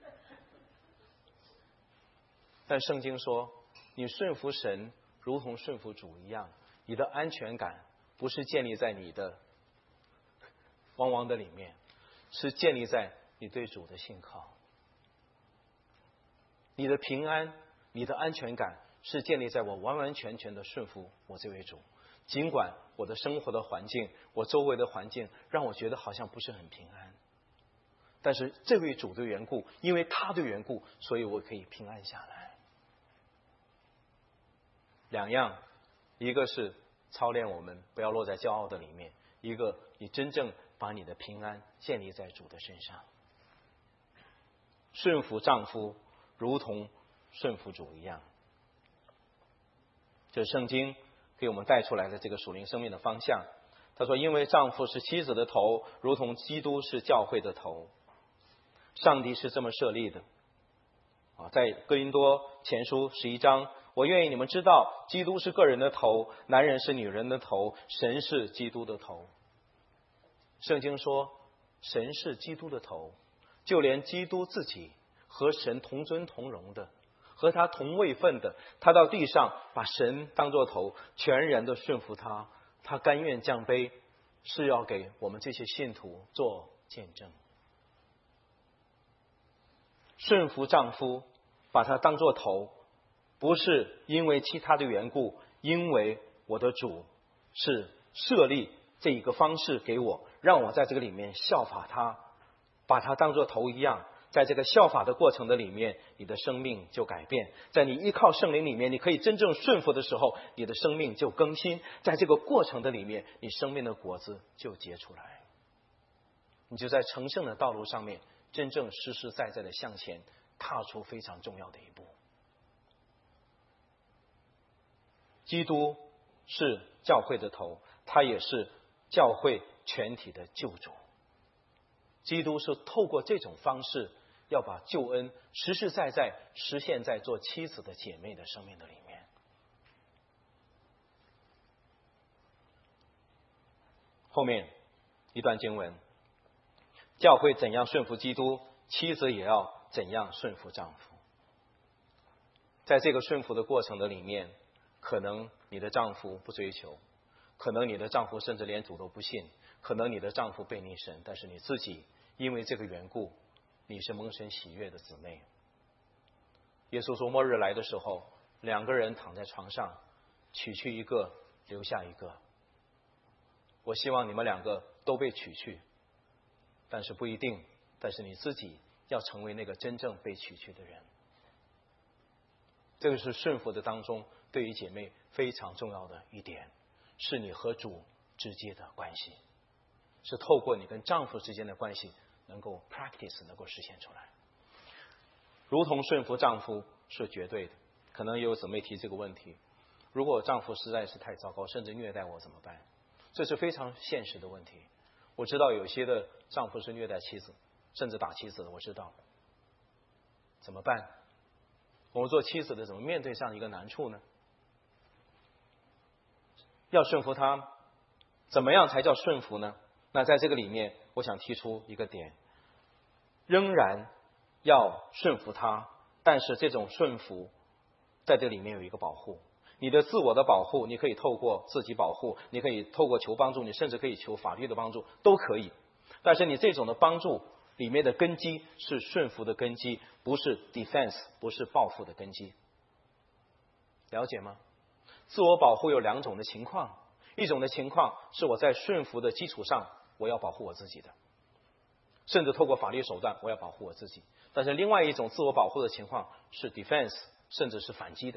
但圣经说，你顺服神如同顺服主一样，你的安全感不是建立在你的汪汪的里面， 是建立在你对主的信靠。你的平安，你的安全感是建立在我完完全全的顺服我这位主。尽管我的生活的环境，我周围的环境让我觉得好像不是很平安，但是这位主的缘故，因为他的缘故，所以我可以平安下来。两样，一个是操练我们不要落在骄傲的里面，一个你真正把你的平安建立在主的身上。顺服丈夫如同顺服主一样，这是圣经给我们带出来的这个属灵生命的方向。他说，因为丈夫是妻子的头，如同基督是教会的头。上帝是这么设立的啊，在哥林多前书十一章，我愿意你们知道，基督是个人的头，男人是女人的头，神是基督的头。圣经说，神是基督的头，就连基督自己和神同尊同荣的，和他同位分的，他到地上把神当作头，全然的顺服他，他甘愿降卑，是要给我们这些信徒做见证。顺服丈夫，把他当作头，不是因为其他的缘故，因为我的主是设立这一个方式给我，让我在这个里面效法他，把他当作头一样。在这个效法的过程的里面，你的生命就改变。在你依靠圣灵里面，你可以真正顺服的时候，你的生命就更新。在这个过程的里面，你生命的果子就结出来，你就在成圣的道路上面真正实实在在的向前踏出非常重要的一步。基督是教会的头，他也是教会全体的救主。基督是透过这种方式要把救恩实实在在实现在做妻子的姐妹的生命的里面。后面一段经文，教会怎样顺服基督，妻子也要怎样顺服丈夫。在这个顺服的过程的里面，可能你的丈夫不追求，可能你的丈夫甚至连主都不信，可能你的丈夫背逆神，但是你自己因为这个缘故，你是蒙神喜悦的姊妹。耶稣说末日来的时候，两个人躺在床上，取去一个，留下一个。我希望你们两个都被取去，但是不一定，但是你自己要成为那个真正被取去的人。这个是顺服的当中对于姐妹非常重要的一点，是你和主之间的关系，是透过你跟丈夫之间的关系能够 practice 能够实现出来。如同顺服丈夫是绝对的。可能也有姊妹提这个问题，如果丈夫实在是太糟糕，甚至虐待我怎么办？这是非常现实的问题。我知道有些的丈夫是虐待妻子，甚至打妻子的，我知道。怎么办？我们做妻子的怎么面对这样一个难处呢？要顺服他，怎么样才叫顺服呢？那在这个里面，我想提出一个点，仍然要顺服他，但是这种顺服在这里面有一个保护。你的自我的保护，你可以透过自己保护，你可以透过求帮助，你甚至可以求法律的帮助，都可以。但是你这种的帮助里面的根基是顺服的根基，不是 defense， 不是报复的根基。了解吗？自我保护有两种的情况，一种的情况是我在顺服的基础上，我要保护我自己的，甚至透过法律手段我要保护我自己。但是另外一种自我保护的情况是 defense， 甚至是反击的。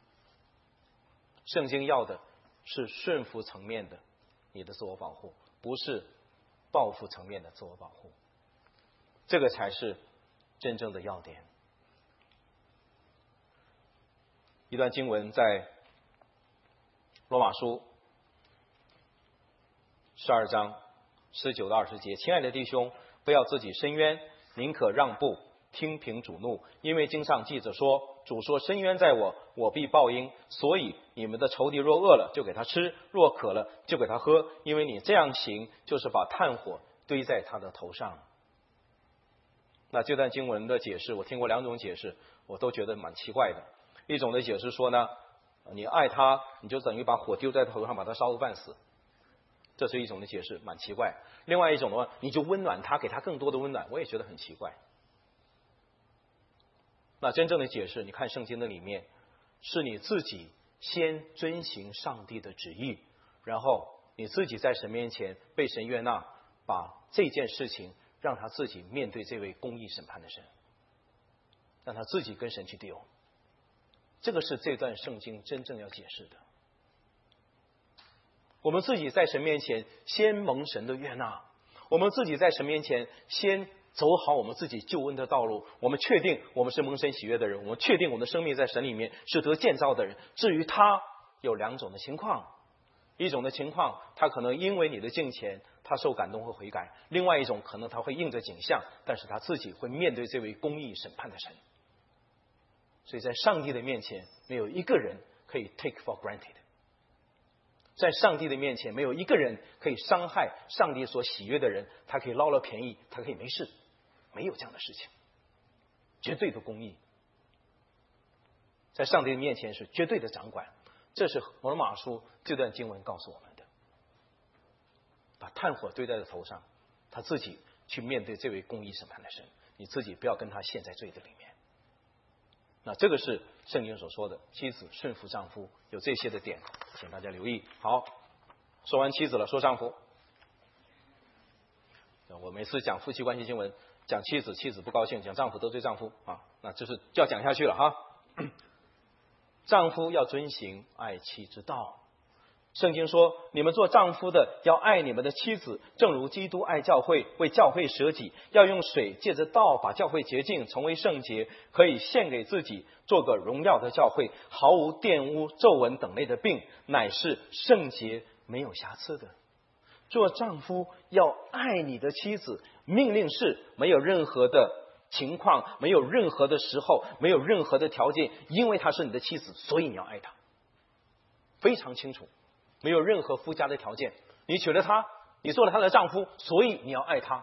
圣经要的是顺服层面的你的自我保护，不是报复层面的自我保护，这个才是真正的要点。一段经文在罗马书十二章十九到二十节，亲爱的弟兄，不要自己伸冤，宁可让步，听凭主怒，因为经上记着说，主说伸冤在我，我必报应。所以你们的仇敌若饿了，就给他吃；若渴了，就给他喝。因为你这样行，就是把炭火堆在他的头上。那这段经文的解释，我听过两种解释，我都觉得蛮奇怪的。一种的解释说呢，你爱他，你就等于把火丢在头上，把他烧个半死。 这是一种的解释，蛮奇怪。另外一种的话，你就温暖他，给他更多的温暖，我也觉得很奇怪。那真正的解释，你看圣经的里面，是你自己先遵行上帝的旨意，然后你自己在神面前被神悦纳，把这件事情让他自己面对这位公义审判的神，让他自己跟神去 deal。 这个是这段圣经真正要解释的。我们自己在神面前先蒙神的悦纳，我们自己在神面前先走好我们自己救恩的道路，我们确定我们是蒙神喜悦的人，我们确定我们的生命在神里面是得建造的人。至于他有两种的情况，一种的情况他可能因为你的敬虔他受感动会悔改，另外一种可能他会应着景象，但是他自己会面对这位公义审判的神。所以在上帝的面前没有一个人可以 take for granted， 在上帝的面前没有一个人可以伤害上帝所喜悦的人，他可以捞了便宜，他可以没事，没有这样的事情。绝对的公义在上帝的面前是绝对的掌管，这是罗马书这段经文告诉我们的。把炭火堆在他头上，他自己去面对这位公义审判的神，你自己不要跟他陷在罪的里面。那这个是圣经所说的妻子顺服丈夫，有这些的点，请大家留意。好，说完妻子了，说丈夫。我每次讲夫妻关系经文，讲妻子，妻子不高兴；讲丈夫，得罪丈夫啊，那就是就要讲下去了哈。丈夫要遵行爱妻之道。圣经说，你们做丈夫的要爱你们的妻子，正如基督爱教会，为教会舍己，要用水借着道把教会洁净，成为圣洁，可以献给自己，做个荣耀的教会，毫无玷污、皱纹等类的病，乃是圣洁没有瑕疵的。做丈夫要爱你的妻子，命令是没有任何的情况，没有任何的时候，没有任何的条件，因为她是你的妻子，所以你要爱她，非常清楚，没有任何附加的条件。你娶了她，你做了她的丈夫，所以你要爱她。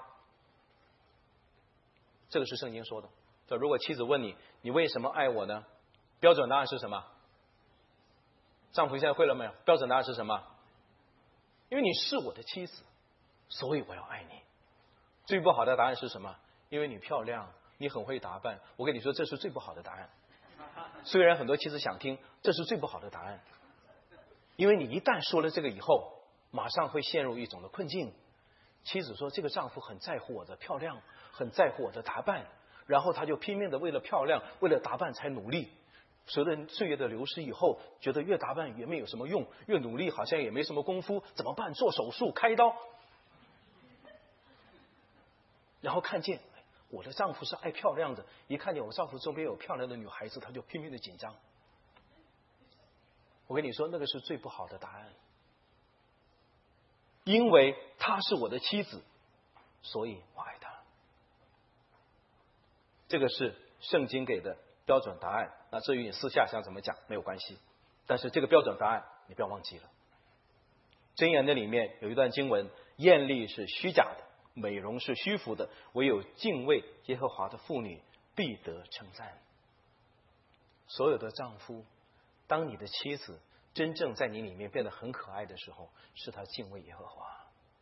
这个是圣经说的。如果妻子问你，你为什么爱我呢？标准答案是什么？丈夫现在会了没有？标准答案是什么？因为你是我的妻子，所以我要爱你。最不好的答案是什么？因为你漂亮，你很会打扮。我跟你说，这是最不好的答案。虽然很多妻子想听，这是最不好的答案。因为你一旦说了这个以后，马上会陷入一种的困境。妻子说，这个丈夫很在乎我的漂亮，很在乎我的打扮，然后他就拼命的为了漂亮，为了打扮才努力。随着岁月的流失以后，觉得越打扮越没有什么用，越努力好像也没什么功夫，怎么办？做手术开刀。然后看见我的丈夫是爱漂亮的，一看见我丈夫周边有漂亮的女孩子，他就拼命的紧张。我跟你说，那个是最不好的答案。因为她是我的妻子，所以我爱她。这个是圣经给的标准答案。那至于你私下想怎么讲没有关系，但是这个标准答案你不要忘记了。箴言的里面有一段经文，艳丽是虚假的，美容是虚浮的，唯有敬畏耶和华的妇女必得称赞。所有的丈夫，当你的妻子真正在你里面变得很可爱的时候，是她敬畏耶和华。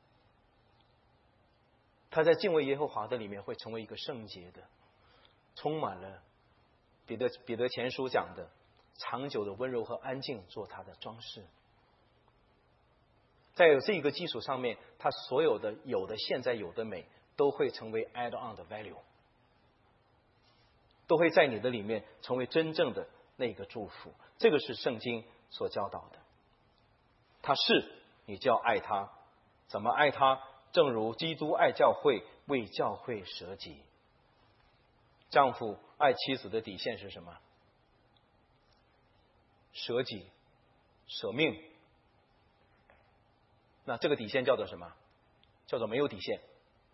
她在敬畏耶和华的里面会成为一个圣洁的，充满了彼得彼得前书讲的长久的温柔和安静做她的装饰。在有这一个基础上面，她所有的有的现在有的美都会成为 add on 的 value， 都会在你的里面成为真正的那个祝福。这个是圣经所教导的。他是，你就要爱他。怎么爱他？正如基督爱教会，为教会舍己。丈夫爱妻子的底线是什么？舍己，舍命。那这个底线叫做什么？叫做没有底线。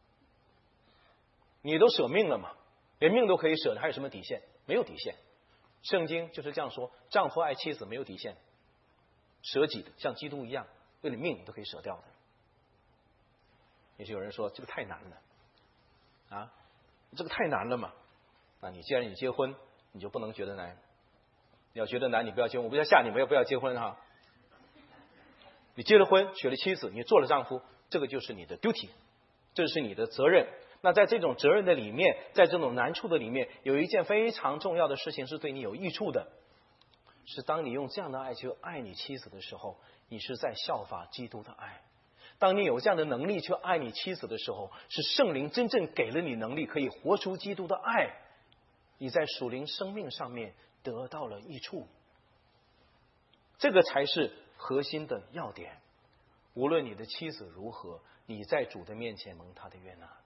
你都舍命了嘛，连命都可以舍的，还有什么底线？没有底线。圣经就是这样说，丈夫爱妻子没有底线，舍己的像基督一样，为了命都可以舍掉的。也许有人说这个太难了啊，这个太难了嘛。那你既然你结婚，你就不能觉得难。你要觉得难，你不要结婚。我不要吓你们，不要结婚哈。 你结了婚，娶了妻子，你做了丈夫，这个就是你的 duty， 这是你的责任。那在这种责任的里面，在这种难处的里面，有一件非常重要的事情是对你有益处的，是当你用这样的爱去爱你妻子的时候，你是在效法基督的爱。当你有这样的能力去爱你妻子的时候，是圣灵真正给了你能力，可以活出基督的爱，你在属灵生命上面得到了益处。这个才是核心的要点。无论你的妻子如何，你在主的面前蒙他的悦纳。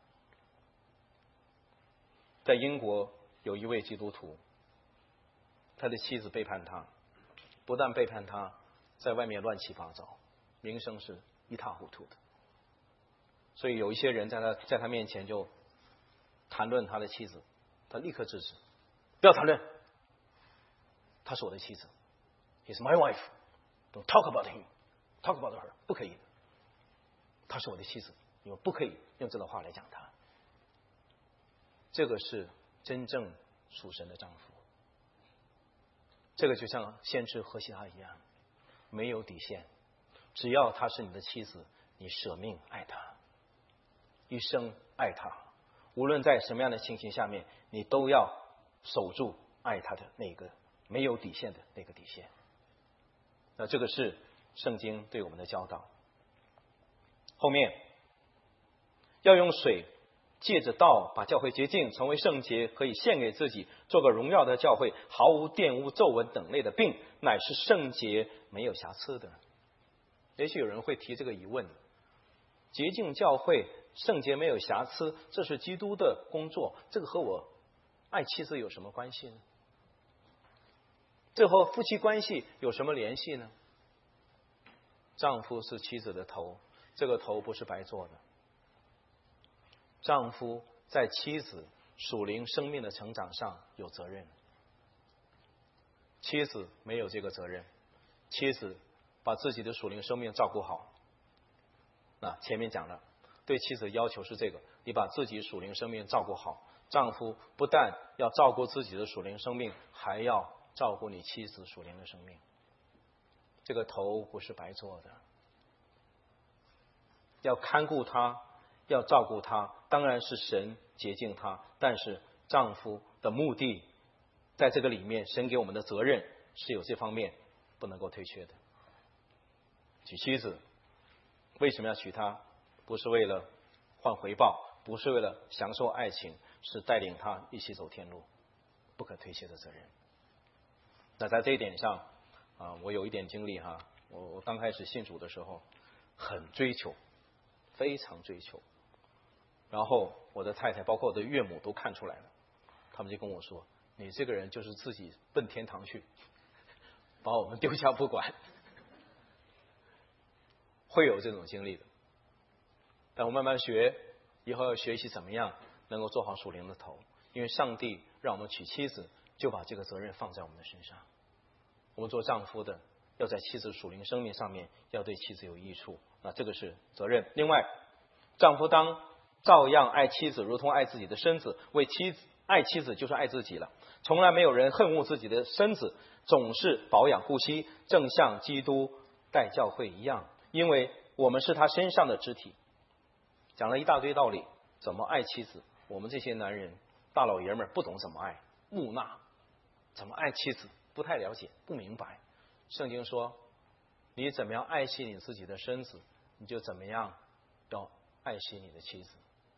在英国有一位基督徒，他的妻子背叛他，不但背叛他，在外面乱七八糟，名声是一塌糊涂的。所以有一些人在他在他面前就谈论他的妻子，他立刻制止，不要谈论，她是我的妻子 ，He's my wife. Don't talk about him, talk about her. 不可以的，她是我的妻子，你们不可以用这种话来讲她。这个是真正属神的丈夫。这个就像先知何西阿一样，没有底线，只要她是你的妻子，你舍命爱她，一生爱她，无论在什么样的情形下面，你都要守住爱她的那个没有底线的那个底线。那这个是圣经对我们的教导。后面要用水借着道把教会洁净，成为圣洁，可以献给自己，做个荣耀的教会，毫无玷污、皱纹等类的病，乃是圣洁没有瑕疵的。也许有人会提这个疑问，洁净教会，圣洁没有瑕疵，这是基督的工作，这个和我爱妻子有什么关系呢？这和夫妻关系有什么联系呢？丈夫是妻子的头，这个头不是白做的。丈夫在妻子属灵生命的成长上有责任，妻子没有这个责任。妻子把自己的属灵生命照顾好。那前面讲了，对妻子的要求是这个，你把自己属灵生命照顾好。丈夫不但要照顾自己的属灵生命，还要照顾你妻子属灵的生命。这个头不是白做的，要看顾他，要照顾他，当然是神洁净他，但是丈夫的目的在这个里面，神给我们的责任是有这方面不能够推却的。娶妻子为什么要娶她？不是为了换回报，不是为了享受爱情，是带领她一起走天路，不可推卸的责任。那在这一点上啊，我有一点经历哈，我我刚开始信主的时候很追求，非常追求，然后我的太太包括我的岳母都看出来了，他们就跟我说，你这个人就是自己奔天堂去，把我们丢下不管。会有这种经历的，但我慢慢学，以后要学习怎么样能够做好属灵的头，因为上帝让我们娶妻子，就把这个责任放在我们的身上。我们做丈夫的要在妻子属灵生命上面要对妻子有益处，那这个是责任。另外，丈夫当照样爱妻子，如同爱自己的身子，为妻子爱妻子就是爱自己了。从来没有人恨恶自己的身子，总是保养顾惜，正像基督待教会一样，因为我们是他身上的肢体。讲了一大堆道理，怎么爱妻子，我们这些男人大老爷们儿不懂怎么爱，木讷，怎么爱妻子不太了解，不明白。圣经说，你怎么样爱惜你自己的身子，你就怎么样要爱惜你的妻子。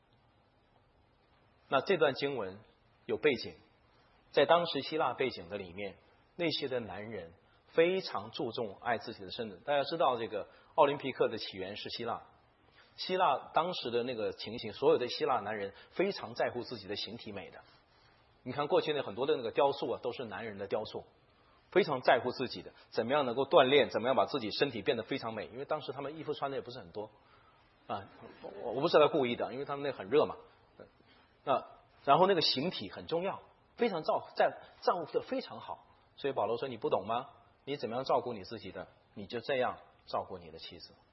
那这段经文有背景，在当时希腊背景的里面，那些的男人非常注重爱自己的身子。大家知道这个奥林匹克的起源是希腊，希腊当时的那个情形，所有的希腊男人非常在乎自己的形体美的。你看过去的很多的那个雕塑啊，都是男人的雕塑，非常在乎自己的，怎么样能够锻炼，怎么样把自己身体变得非常美。因为当时他们衣服穿的也不是很多啊，我不是他故意的，因为他们那很热嘛。那然后那个形体很重要，非常照在照顾的非常好。所以保罗说，你不懂吗？你怎么样照顾你自己的，你就这样照顾你的妻子，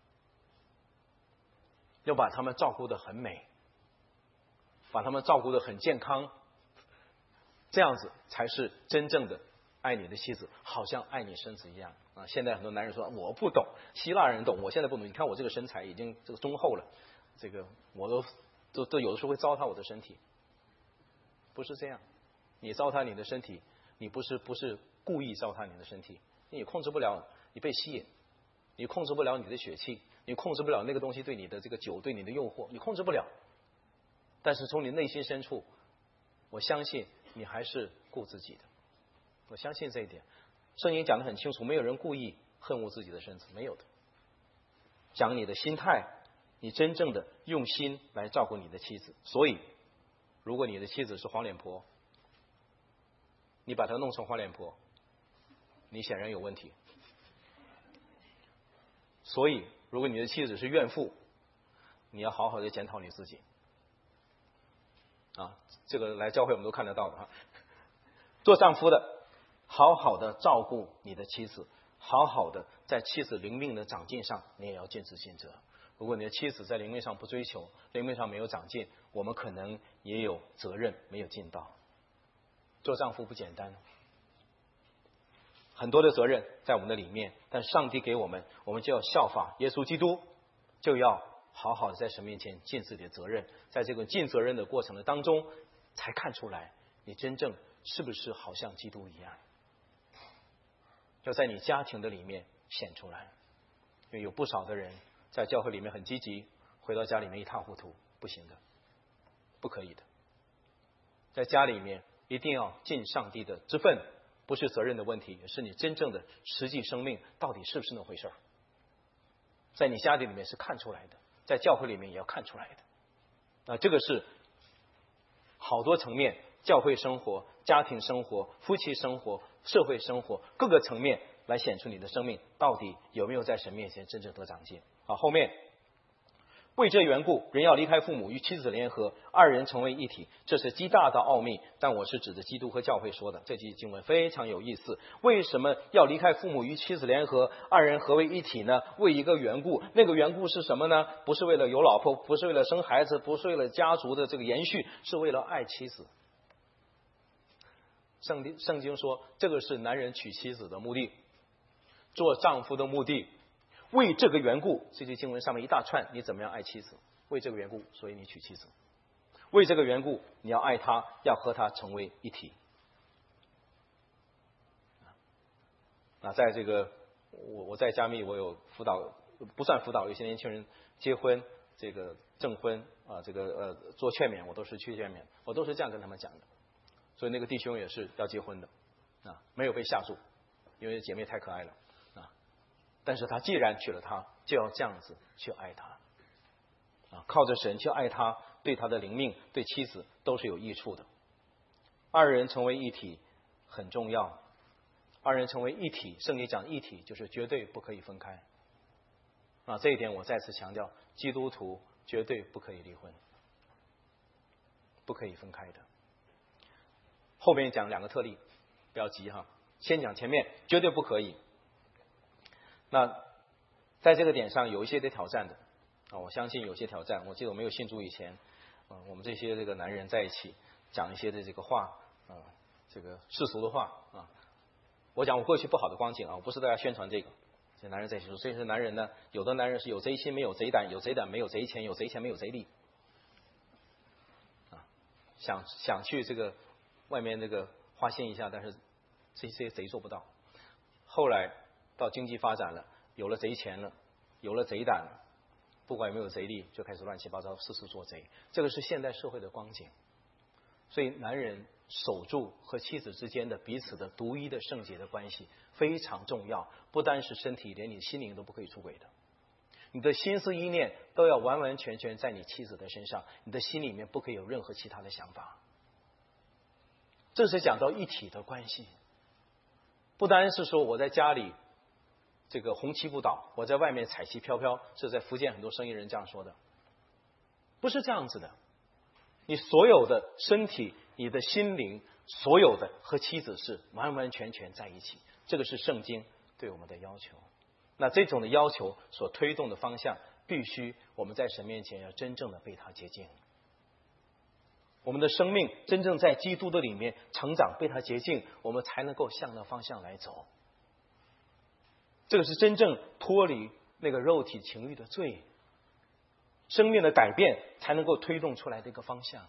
要把他们照顾得很美，把他们照顾得很健康，这样子才是真正的爱你的妻子好像爱你身子一样啊！现在很多男人说我不懂，希腊人懂，我现在不懂。你看我这个身材已经这个中厚了，这个我都都都有的时候会糟蹋我的身体。不是这样，你糟蹋你的身体，你不是不是故意糟蹋你的身体，你控制不了，你被吸引，你控制不了你的血气，你控制不了那个东西对你的这个酒对你的诱惑，你控制不了。但是从你内心深处，我相信你还是顾自己的，我相信这一点。圣经讲得很清楚，没有人故意恨恶自己的身子，没有的。讲你的心态，你真正的用心来照顾你的妻子。所以如果你的妻子是黄脸婆，你把她弄成黄脸婆，你显然有问题。所以如果你的妻子是怨妇，你要好好的检讨你自己啊，这个来教会我们都看得到的啊。做丈夫的好好的照顾你的妻子，好好的在妻子灵命的长进上你也要尽职尽责。如果你的妻子在灵命上不追求，灵命上没有长进，我们可能也有责任没有尽到。做丈夫不简单，很多的责任在我们的里面，但上帝给我们，我们就要效法耶稣基督，就要好好的在神面前尽自己的责任。在这个尽责任的过程的当中，才看出来你真正是不是好像基督一样，要在你家庭的里面显出来。因为有不少的人在教会里面很积极，回到家里面一塌糊涂，不行的，不可以的。在家里面一定要尽上帝的职分，不是责任的问题，也是你真正的实际生命到底是不是那回事儿。在你家里里面是看出来的，在教会里面也要看出来的。啊，这个是好多层面，教会生活、家庭生活、夫妻生活、社会生活各个层面来显出你的生命到底有没有在神面前真正得长进。好，后面为这缘故，人要离开父母，与妻子联合，二人成为一体，这是极大的奥秘。但我是指着基督和教会说的。这句经文非常有意思。为什么要离开父母与妻子联合，二人合为一体呢？为一个缘故，那个缘故是什么呢？不是为了有老婆，不是为了生孩子，不是为了家族的这个延续，是为了爱妻子。圣经圣经说，这个是男人娶妻子的目的，做丈夫的目的。为这个缘故，这句经文上面一大串，你怎么样爱妻子？为这个缘故，所以你娶妻子。为这个缘故，你要爱他，要和他成为一体。那在这个我我在加密，我有辅导，不算辅导，有些年轻人结婚，这个证婚啊，这个呃做劝勉，我都是去劝勉，我都是这样跟他们讲的。所以那个弟兄也是要结婚的啊，没有被吓住，因为姐妹太可爱了啊。但是他既然娶了她，就要这样子去爱她啊，靠着神去爱她，对他的灵命、对妻子都是有益处的。二人成为一体很重要，二人成为一体，圣经讲一体就是绝对不可以分开啊。这一点我再次强调，基督徒绝对不可以离婚，不可以分开的。后面讲两个特例，不要急哈，先讲前面，绝对不可以。那在这个点上有一些得挑战的啊，我相信有些挑战。我记得我没有信主以前，啊，我们这些这个男人在一起讲一些的这个话啊，这个世俗的话啊，我讲我过去不好的光景啊，我不是大家宣传这个。这男人在一起说，这些男人呢，有的男人是有贼心没有贼胆，有贼胆没有贼钱，有贼钱没有贼力啊，想想去这个外面这个花心一下，但是这些贼做不到。后来到经济发展了，有了贼钱了，有了贼胆了，不管有没有贼力，就开始乱七八糟四处做贼。这个是现代社会的光景。所以男人守住和妻子之间的彼此的独一的圣洁的关系非常重要，不单是身体，连你心灵都不可以出轨的。你的心思意念都要完完全全在你妻子的身上，你的心里面不可以有任何其他的想法。这是讲到一体的关系，不单是说我在家里这个红旗不倒，我在外面彩旗飘飘，是在福建很多生意人这样说的，不是这样子的。你所有的身体，你的心灵，所有的和妻子是完完全全在一起，这个是圣经对我们的要求。那这种的要求所推动的方向，必须我们在神面前要真正的被他洁净。 我们的生命真正在基督的里面成长，被他洁净，我们才能够向那方向来走。这个是真正脱离那个肉体情欲的罪，生命的改变才能够推动出来的一个方向。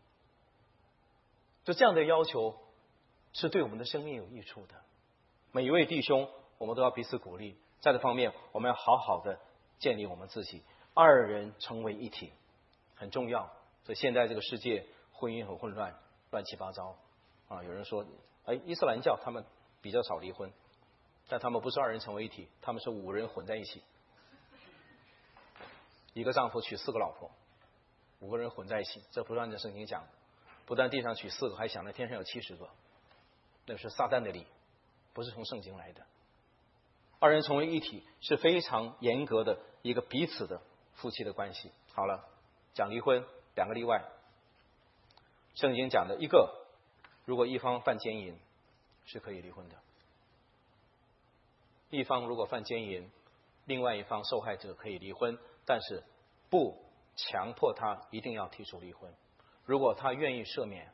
就这样的要求是对我们的生命有益处的。每一位弟兄，我们都要彼此鼓励，在这方面我们要好好的建立我们自己，二人成为一体很重要。所以现在这个世界婚姻很混乱，乱七八糟啊！有人说，哎，伊斯兰教他们比较少离婚，但他们不是二人成为一体，他们是五人混在一起，一个丈夫娶四个老婆，五个人混在一起，这不是按照圣经讲的。不但地上取四个，还想着天上有七十个，那是撒旦的理，不是从圣经来的。二人成为一体是非常严格的一个彼此的夫妻的关系。好了，讲离婚两个例外，圣经讲的一个，如果一方犯奸淫是可以离婚的，一方如果犯奸淫，另外一方受害者可以离婚，但是不强迫他一定要提出离婚。如果他愿意赦免，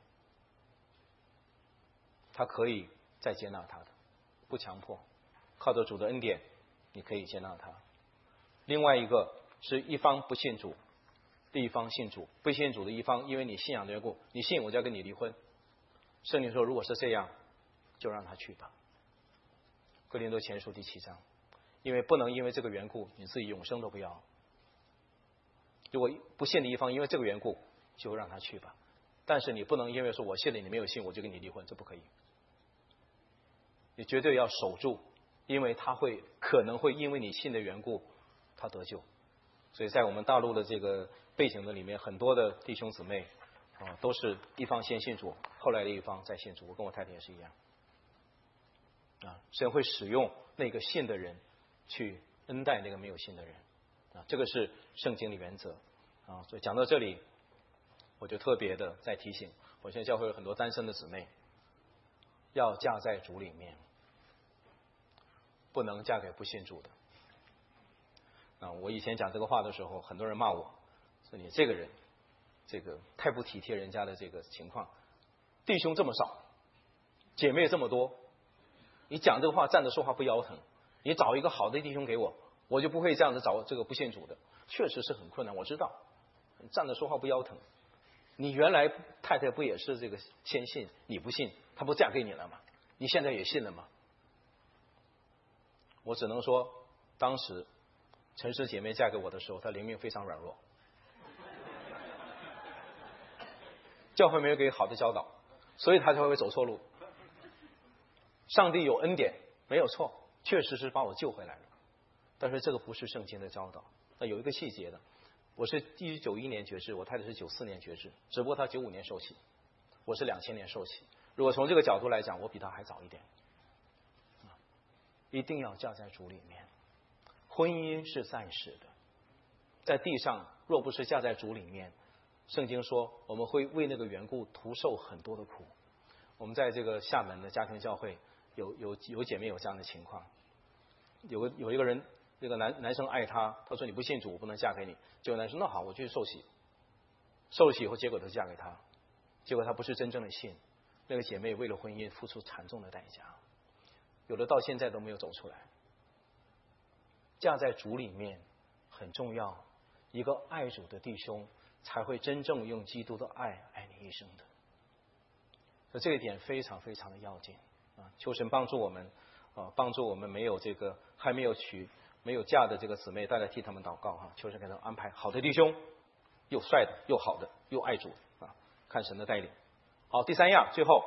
他可以再接纳他的，不强迫，靠着主的恩典，你可以接纳他。另外一个是一方不信主，另一方信主，不信主的一方，因为你信仰的缘故，你信我就要跟你离婚。圣经说，如果是这样，就让他去吧。哥林多前书第七章，因为不能因为这个缘故，你自己永生都不要。如果不信的一方因为这个缘故，就让他去吧。但是你不能因为说我信了你没有信，我就跟你离婚，这不可以。你绝对要守住，因为他会可能会因为你信的缘故，他得救。所以在我们大陆的这个背景的里面，很多的弟兄姊妹啊，都是一方先信主，后来的一方再信主。我跟我太太也是一样啊，神会使用那个信的人去恩待那个没有信的人啊，这个是圣经的原则啊。所以讲到这里，我就特别的在提醒，我现在教会有很多单身的姊妹，要嫁在主里面，不能嫁给不信主的。啊，我以前讲这个话的时候，很多人骂我，说你这个人，这个太不体贴人家的这个情况，弟兄这么少，姐妹这么多，你讲这个话站着说话不腰疼，你找一个好的弟兄给我，我就不会这样子找这个不信主的。确实是很困难，我知道，站着说话不腰疼。你原来太太不也是这个先信，你不信，她不嫁给你了吗？你现在也信了吗？我只能说，当时陈氏姐妹嫁给我的时候，她灵命非常软弱，教会没有给好的教导，所以她才会走错路。上帝有恩典，没有错，确实是把我救回来了。但是这个不是圣经的教导。那有一个细节的，我是一九九一年决志，我太太是九四年决志，只不过她九五年受洗，我是两千年受洗。如果从这个角度来讲，我比她还早一点。一定要嫁在主里面，婚姻是暂时的，在地上若不是嫁在主里面，圣经说我们会为那个缘故徒受很多的苦。我们在这个厦门的家庭教会有有有姐妹有这样的情况，有个有一个人，那个男男生爱她，他说你不信主我不能嫁给你，结果男生那好我去受洗，受洗以后结果都嫁给他，结果他不是真正的信，那个姐妹为了婚姻付出惨重的代价，有的到现在都没有走出来。嫁在主里面很重要，一个爱主的弟兄才会真正用基督的爱爱你一生的。所以这一点非常非常的要紧啊！求神帮助我们啊，帮助我们没有这个还没有娶没有嫁的这个姊妹，大家替他们祷告哈，求神给他们安排好的弟兄，又帅的又好的又爱主啊，看神的带领。好，第三样，最后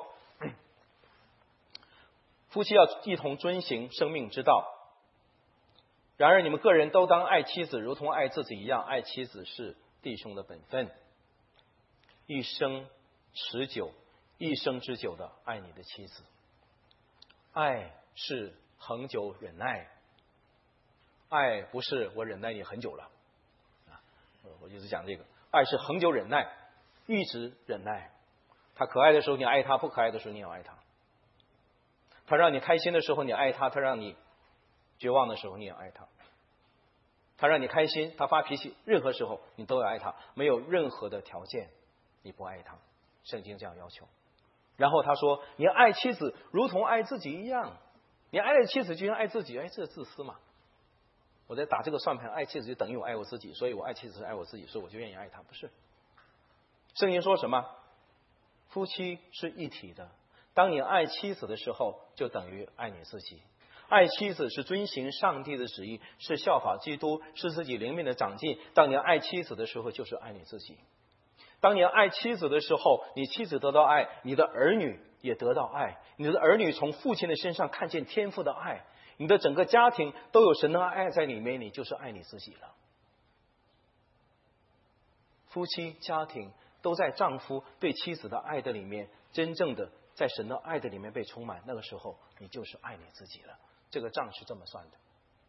夫妻要一同遵行生命之道。然而你们个人都当爱妻子如同爱自己一样，爱妻子是弟兄的本分。一生持久一生之久的爱你的妻子。爱是恒久忍耐，爱不是我忍耐你很久了啊！我一直讲这个，爱是恒久忍耐，一直忍耐。他可爱的时候你爱他，不可爱的时候你也要爱他。他让你开心的时候你爱他，他让你绝望的时候你也爱他。他让你开心，他发脾气，任何时候你都要爱他，没有任何的条件你不爱他。 圣经这样要求。然后他说，你爱妻子如同爱自己一样，你爱妻子就像爱自己，哎，这是自私嘛？我在打这个算盘，爱妻子就等于我爱我自己，所以我爱妻子是爱我自己，所以我就愿意爱她，不是？圣经说什么？夫妻是一体的，当你爱妻子的时候，就等于爱你自己。爱妻子是遵行上帝的旨意，是效法基督，是自己灵命的长进。当你爱妻子的时候，就是爱你自己。当你爱妻子的时候，你妻子得到爱，你的儿女也得到爱，你的儿女从父亲的身上看见天父的爱，你的整个家庭都有神的爱在里面，你就是爱你自己了。夫妻家庭都在丈夫对妻子的爱的里面，真正的在神的爱的里面被充满，那个时候你就是爱你自己了。这个账是这么算的。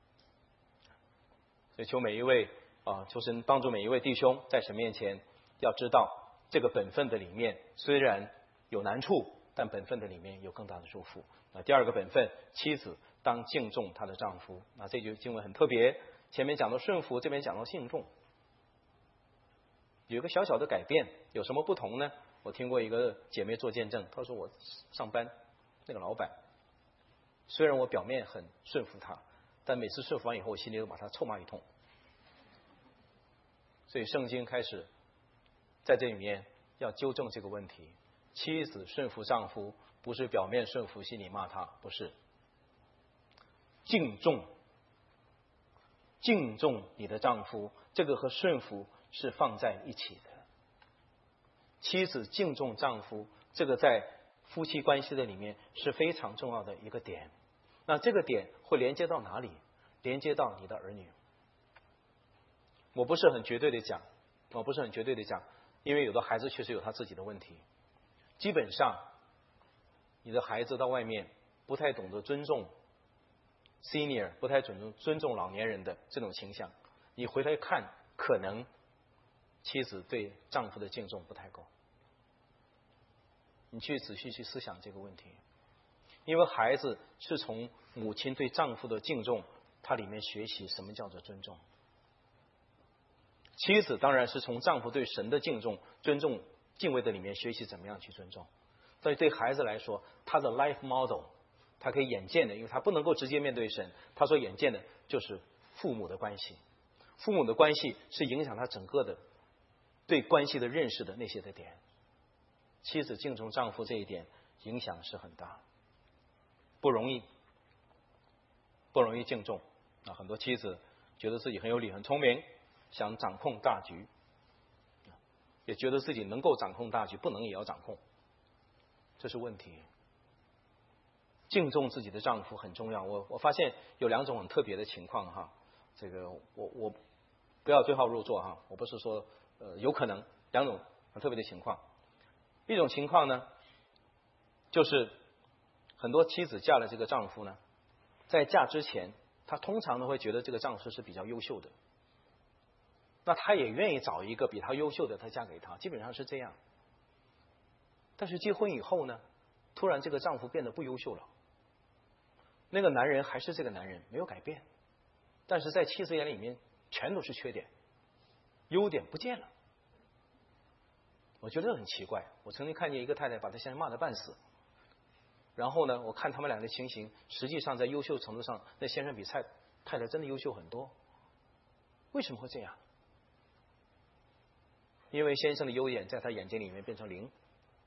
所以求每一位啊，求神帮助每一位弟兄在神面前要知道，这个本分的里面虽然有难处，但本分的里面有更大的祝福。那第二个本分，妻子当敬重她的丈夫。那这句经文很特别，前面讲到顺服，这边讲到敬重，有一个小小的改变，有什么不同呢？我听过一个姐妹做见证，她说我上班那个老板，虽然我表面很顺服他，但每次顺服完以后，我心里都把他臭骂一通。所以圣经开始在这里面要纠正这个问题：妻子顺服丈夫，不是表面顺服，心里骂他，不是。敬重，敬重你的丈夫，这个和顺服是放在一起的。妻子敬重丈夫，这个在夫妻关系的里面是非常重要的一个点。那这个点会连接到哪里？连接到你的儿女。我不是很绝对的讲，我不是很绝对的讲，因为有的孩子确实有他自己的问题。基本上，你的孩子到外面不太懂得尊重 senior， 不太懂得尊重老年人的这种倾向，你回来看，可能妻子对丈夫的敬重不太够。你去仔细去思想这个问题，因为孩子是从母亲对丈夫的敬重，他里面学习什么叫做尊重。妻子当然是从丈夫对神的敬重、尊重、敬畏的里面学习怎么样去尊重。所以对孩子来说，他的 life model， 他可以眼见的，因为他不能够直接面对神，他所眼见的就是父母的关系。父母的关系是影响他整个的对关系的认识的那些的点。妻子敬重丈夫这一点影响是很大，不容易，不容易敬重。啊，很多妻子觉得自己很有理、很聪明，想掌控大局，也觉得自己能够掌控大局，不能也要掌控，这是问题。敬重自己的丈夫很重要。我我发现有两种很特别的情况哈，这个我我不要对号入座哈，我不是说呃有可能两种很特别的情况。一种情况呢，就是很多妻子嫁了这个丈夫呢，在嫁之前，她通常都会觉得这个丈夫是比较优秀的，那她也愿意找一个比她优秀的，她嫁给他，基本上是这样。但是结婚以后呢，突然这个丈夫变得不优秀了，那个男人还是这个男人，没有改变，但是在妻子眼里面全都是缺点，优点不见了。我觉得很奇怪，我曾经看见一个太太把她先生骂得半死，然后呢，我看他们俩的情形，实际上在优秀程度上，那先生比太太太真的优秀很多。为什么会这样？因为先生的优点在他眼睛里面变成零，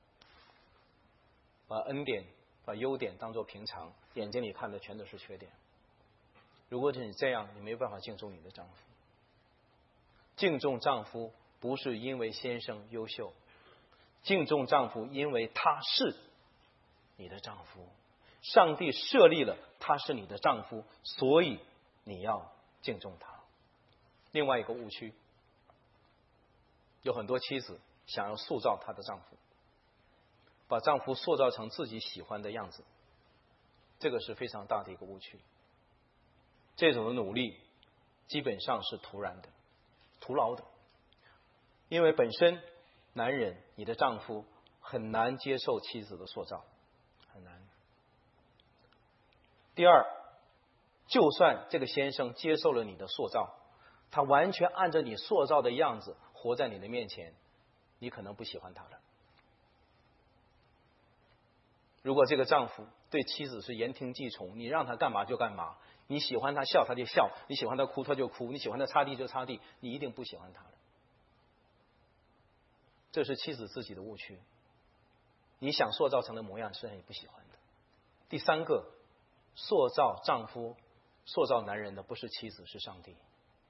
把恩典、把优点当作平常，眼睛里看的全都是缺点。如果你这样，你没有办法敬重你的丈夫。敬重丈夫不是因为先生优秀，敬重丈夫因为他是你的丈夫，上帝设立了他是你的丈夫，所以你要敬重他。另外一个误区，有很多妻子想要塑造她的丈夫，把丈夫塑造成自己喜欢的样子，这个是非常大的一个误区。这种的努力基本上是徒然的、徒劳的，因为本身男人，你的丈夫很难接受妻子的塑造，很难。第二，就算这个先生接受了你的塑造，他完全按照你塑造的样子活在你的面前，你可能不喜欢他了。 如果这个丈夫对妻子是言听计从，你让他干嘛就干嘛，你喜欢他笑他就笑，你喜欢他哭他就哭，你喜欢他擦地就擦地，你一定不喜欢他的。这是妻子自己的误区，你想塑造成的模样是你不喜欢的。第三个，塑造丈夫、塑造男人的不是妻子，是上帝，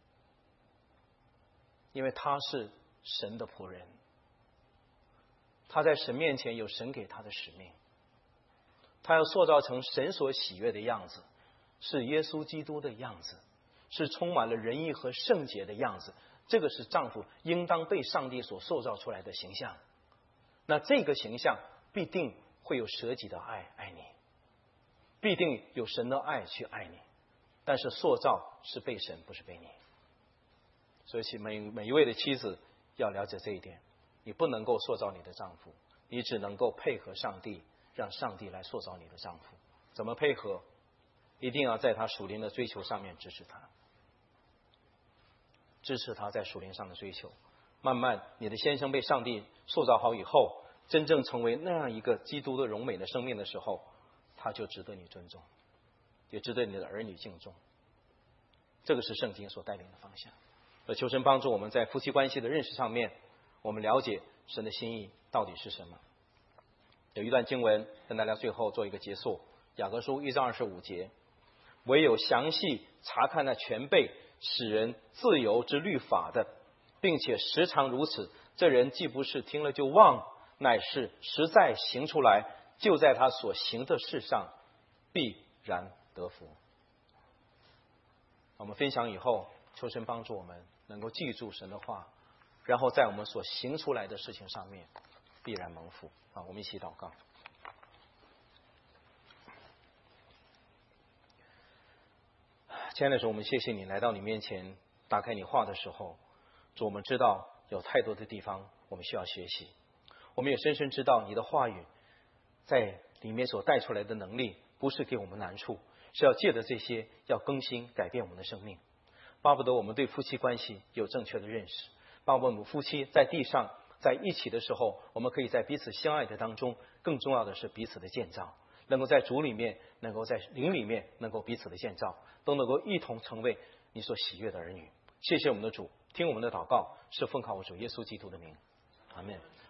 因为他是神的仆人，他在神面前有神给他的使命，他要塑造成神所喜悦的样子，是耶稣基督的样子，是充满了仁义和圣洁的样子。这个是丈夫应当被上帝所塑造出来的形象。那这个形象必定会有舍己的爱爱你，必定有神的爱去爱你，但是塑造是被神，不是被你。所以每每一位的妻子要了解这一点，你不能够塑造你的丈夫，你只能够配合上帝，让上帝来塑造你的丈夫。怎么配合？一定要在他属灵的追求上面支持他，支持他在属灵上的追求。慢慢你的先生被上帝塑造好以后，真正成为那样一个基督的荣美的生命的时候，他就值得你尊重，也值得你的儿女敬重。这个是圣经所带领的方向。而求神帮助我们在夫妻关系的认识上面，我们了解神的心意到底是什么。有一段经文跟大家最后做一个结束，雅各书一章二十五节，唯有详细查看那全备使人自由之律法的，并且时常如此，这人既不是听了就忘，乃是实在行出来，就在他所行的事上必然得福。我们分享以后，求神帮助我们能够记住神的话，然后在我们所行出来的事情上面必然蒙福。啊，我们一起祷告。亲爱的主，我们谢谢你来到你面前，打开你话的时候，主，我们知道有太多的地方我们需要学习，我们也深深知道你的话语在里面所带出来的能力不是给我们难处，是要借着这些要更新改变我们的生命。巴不得我们对夫妻关系有正确的认识，巴不得我们夫妻在地上在一起的时候，我们可以在彼此相爱的当中，更重要的是彼此的建造，能够在主里面，能够在灵里面，能够彼此的建造，都能够一同成为你所喜悦的儿女。谢谢我们的主，听我们的祷告，是奉靠我主耶稣基督的名，阿们。